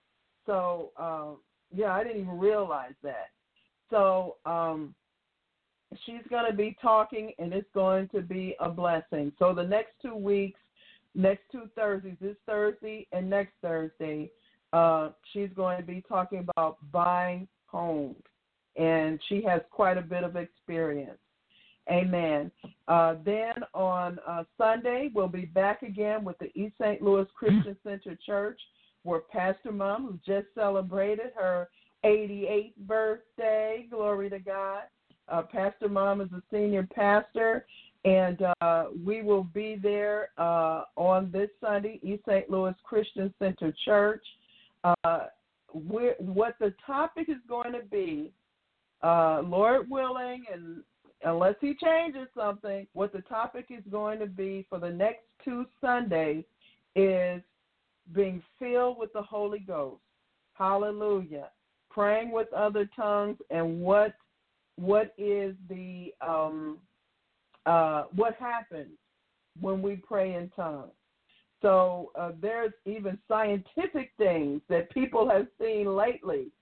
So, um, yeah, I didn't even realize that. So um, she's going to be talking, and it's going to be a blessing. So the next two weeks, next two Thursdays, this Thursday and next Thursday, uh, she's going to be talking about buying homes, and she has quite a bit of experience. Amen. Uh, then on uh, Sunday, we'll be back again with the East Saint Louis Christian Center Church, where Pastor Mom, who just celebrated her eighty-eighth birthday, glory to God. Uh, Pastor Mom is a senior pastor, and uh, we will be there uh, on this Sunday, East Saint Louis Christian Center Church. Uh, what the topic is going to be, uh, Lord willing, and unless he changes something, what the topic is going to be for the next two Sundays is being filled with the Holy Ghost. Hallelujah. Praying with other tongues, and what what is the um, uh, what happens when we pray in tongues. So uh, there's even scientific things that people have seen lately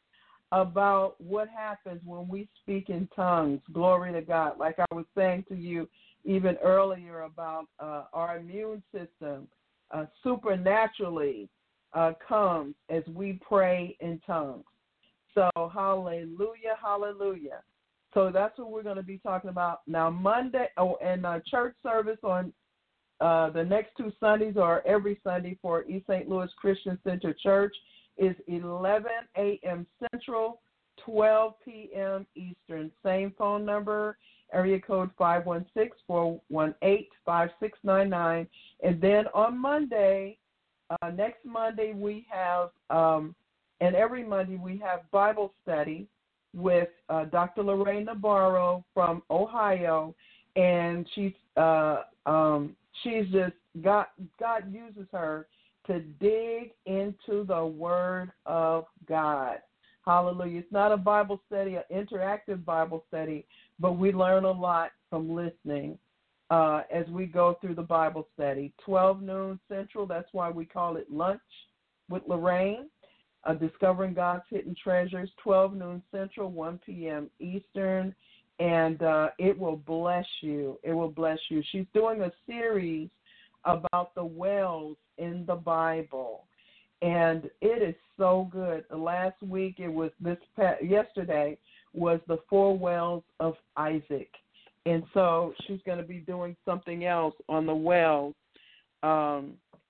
about what happens when we speak in tongues. Glory to God. Like I was saying to you even earlier about uh, our immune system uh, supernaturally uh, comes as we pray in tongues. So hallelujah, hallelujah. So that's what we're going to be talking about. Now Monday, oh, and uh, church service on uh, the next two Sundays or every Sunday for East Saint Louis Christian Center Church is eleven a.m. Central, twelve p.m. Eastern. Same phone number, area code five one six, four one eight, five six nine nine. And then on Monday, uh, next Monday, we have, um, and every Monday, we have Bible study with uh, Doctor Lorraine Navarro from Ohio. And she's, uh, um, she's just, God, God uses her to dig into the Word of God. Hallelujah. It's not a Bible study, an interactive Bible study, but we learn a lot from listening uh, as we go through the Bible study. twelve noon Central, that's why we call it Lunch with Lorraine, uh, Discovering God's Hidden Treasures, twelve noon Central, one p.m. Eastern, and uh, it will bless you. It will bless you. She's doing a series about the wells in the Bible, and it is so good. Last week, it was this yesterday was the four wells of Isaac, and so she's going to be doing something else on the wells um,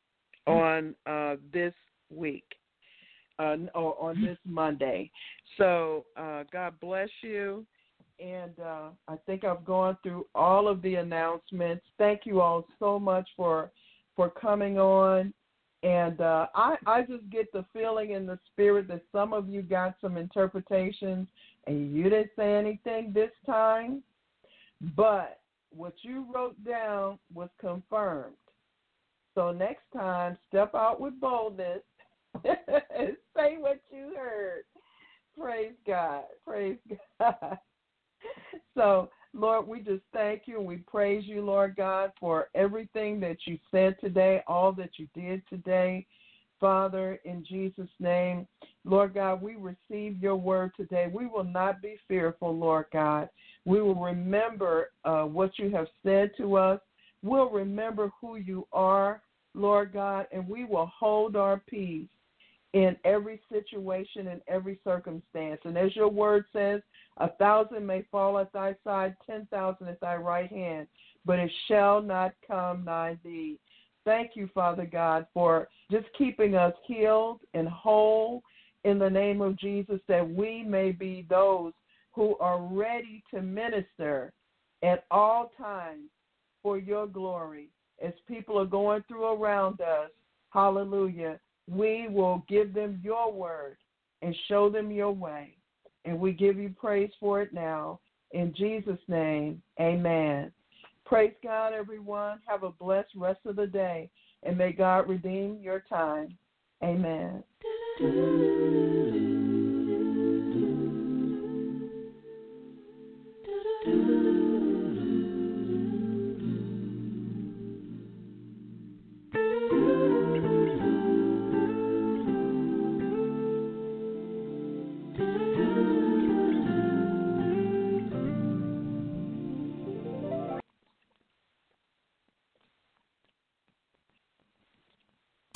on uh, this week uh, or on this Monday. So uh, God bless you. And uh, I think I've gone through all of the announcements. Thank you all so much for for coming on. And uh, I, I just get the feeling in the spirit that some of you got some interpretations and you didn't say anything this time. But what you wrote down was confirmed. So next time, step out with boldness and say what you heard. Praise God. Praise God. So, Lord, we just thank you and we praise you, Lord God, for everything that you said today, all that you did today. Father, in Jesus' name, Lord God, we receive your word today. We will not be fearful, Lord God. We will remember uh, what you have said to us. We'll remember who you are, Lord God, and we will hold our peace in every situation, in every circumstance. And as your word says, a thousand may fall at thy side, ten thousand at thy right hand, but it shall not come nigh thee. Thank you, Father God, for just keeping us healed and whole in the name of Jesus, that we may be those who are ready to minister at all times for your glory. As people are going through around us, hallelujah, we will give them your word and show them your way. And we give you praise for it now. In Jesus' name, amen. Praise God, everyone. Have a blessed rest of the day. And may God redeem your time. Amen.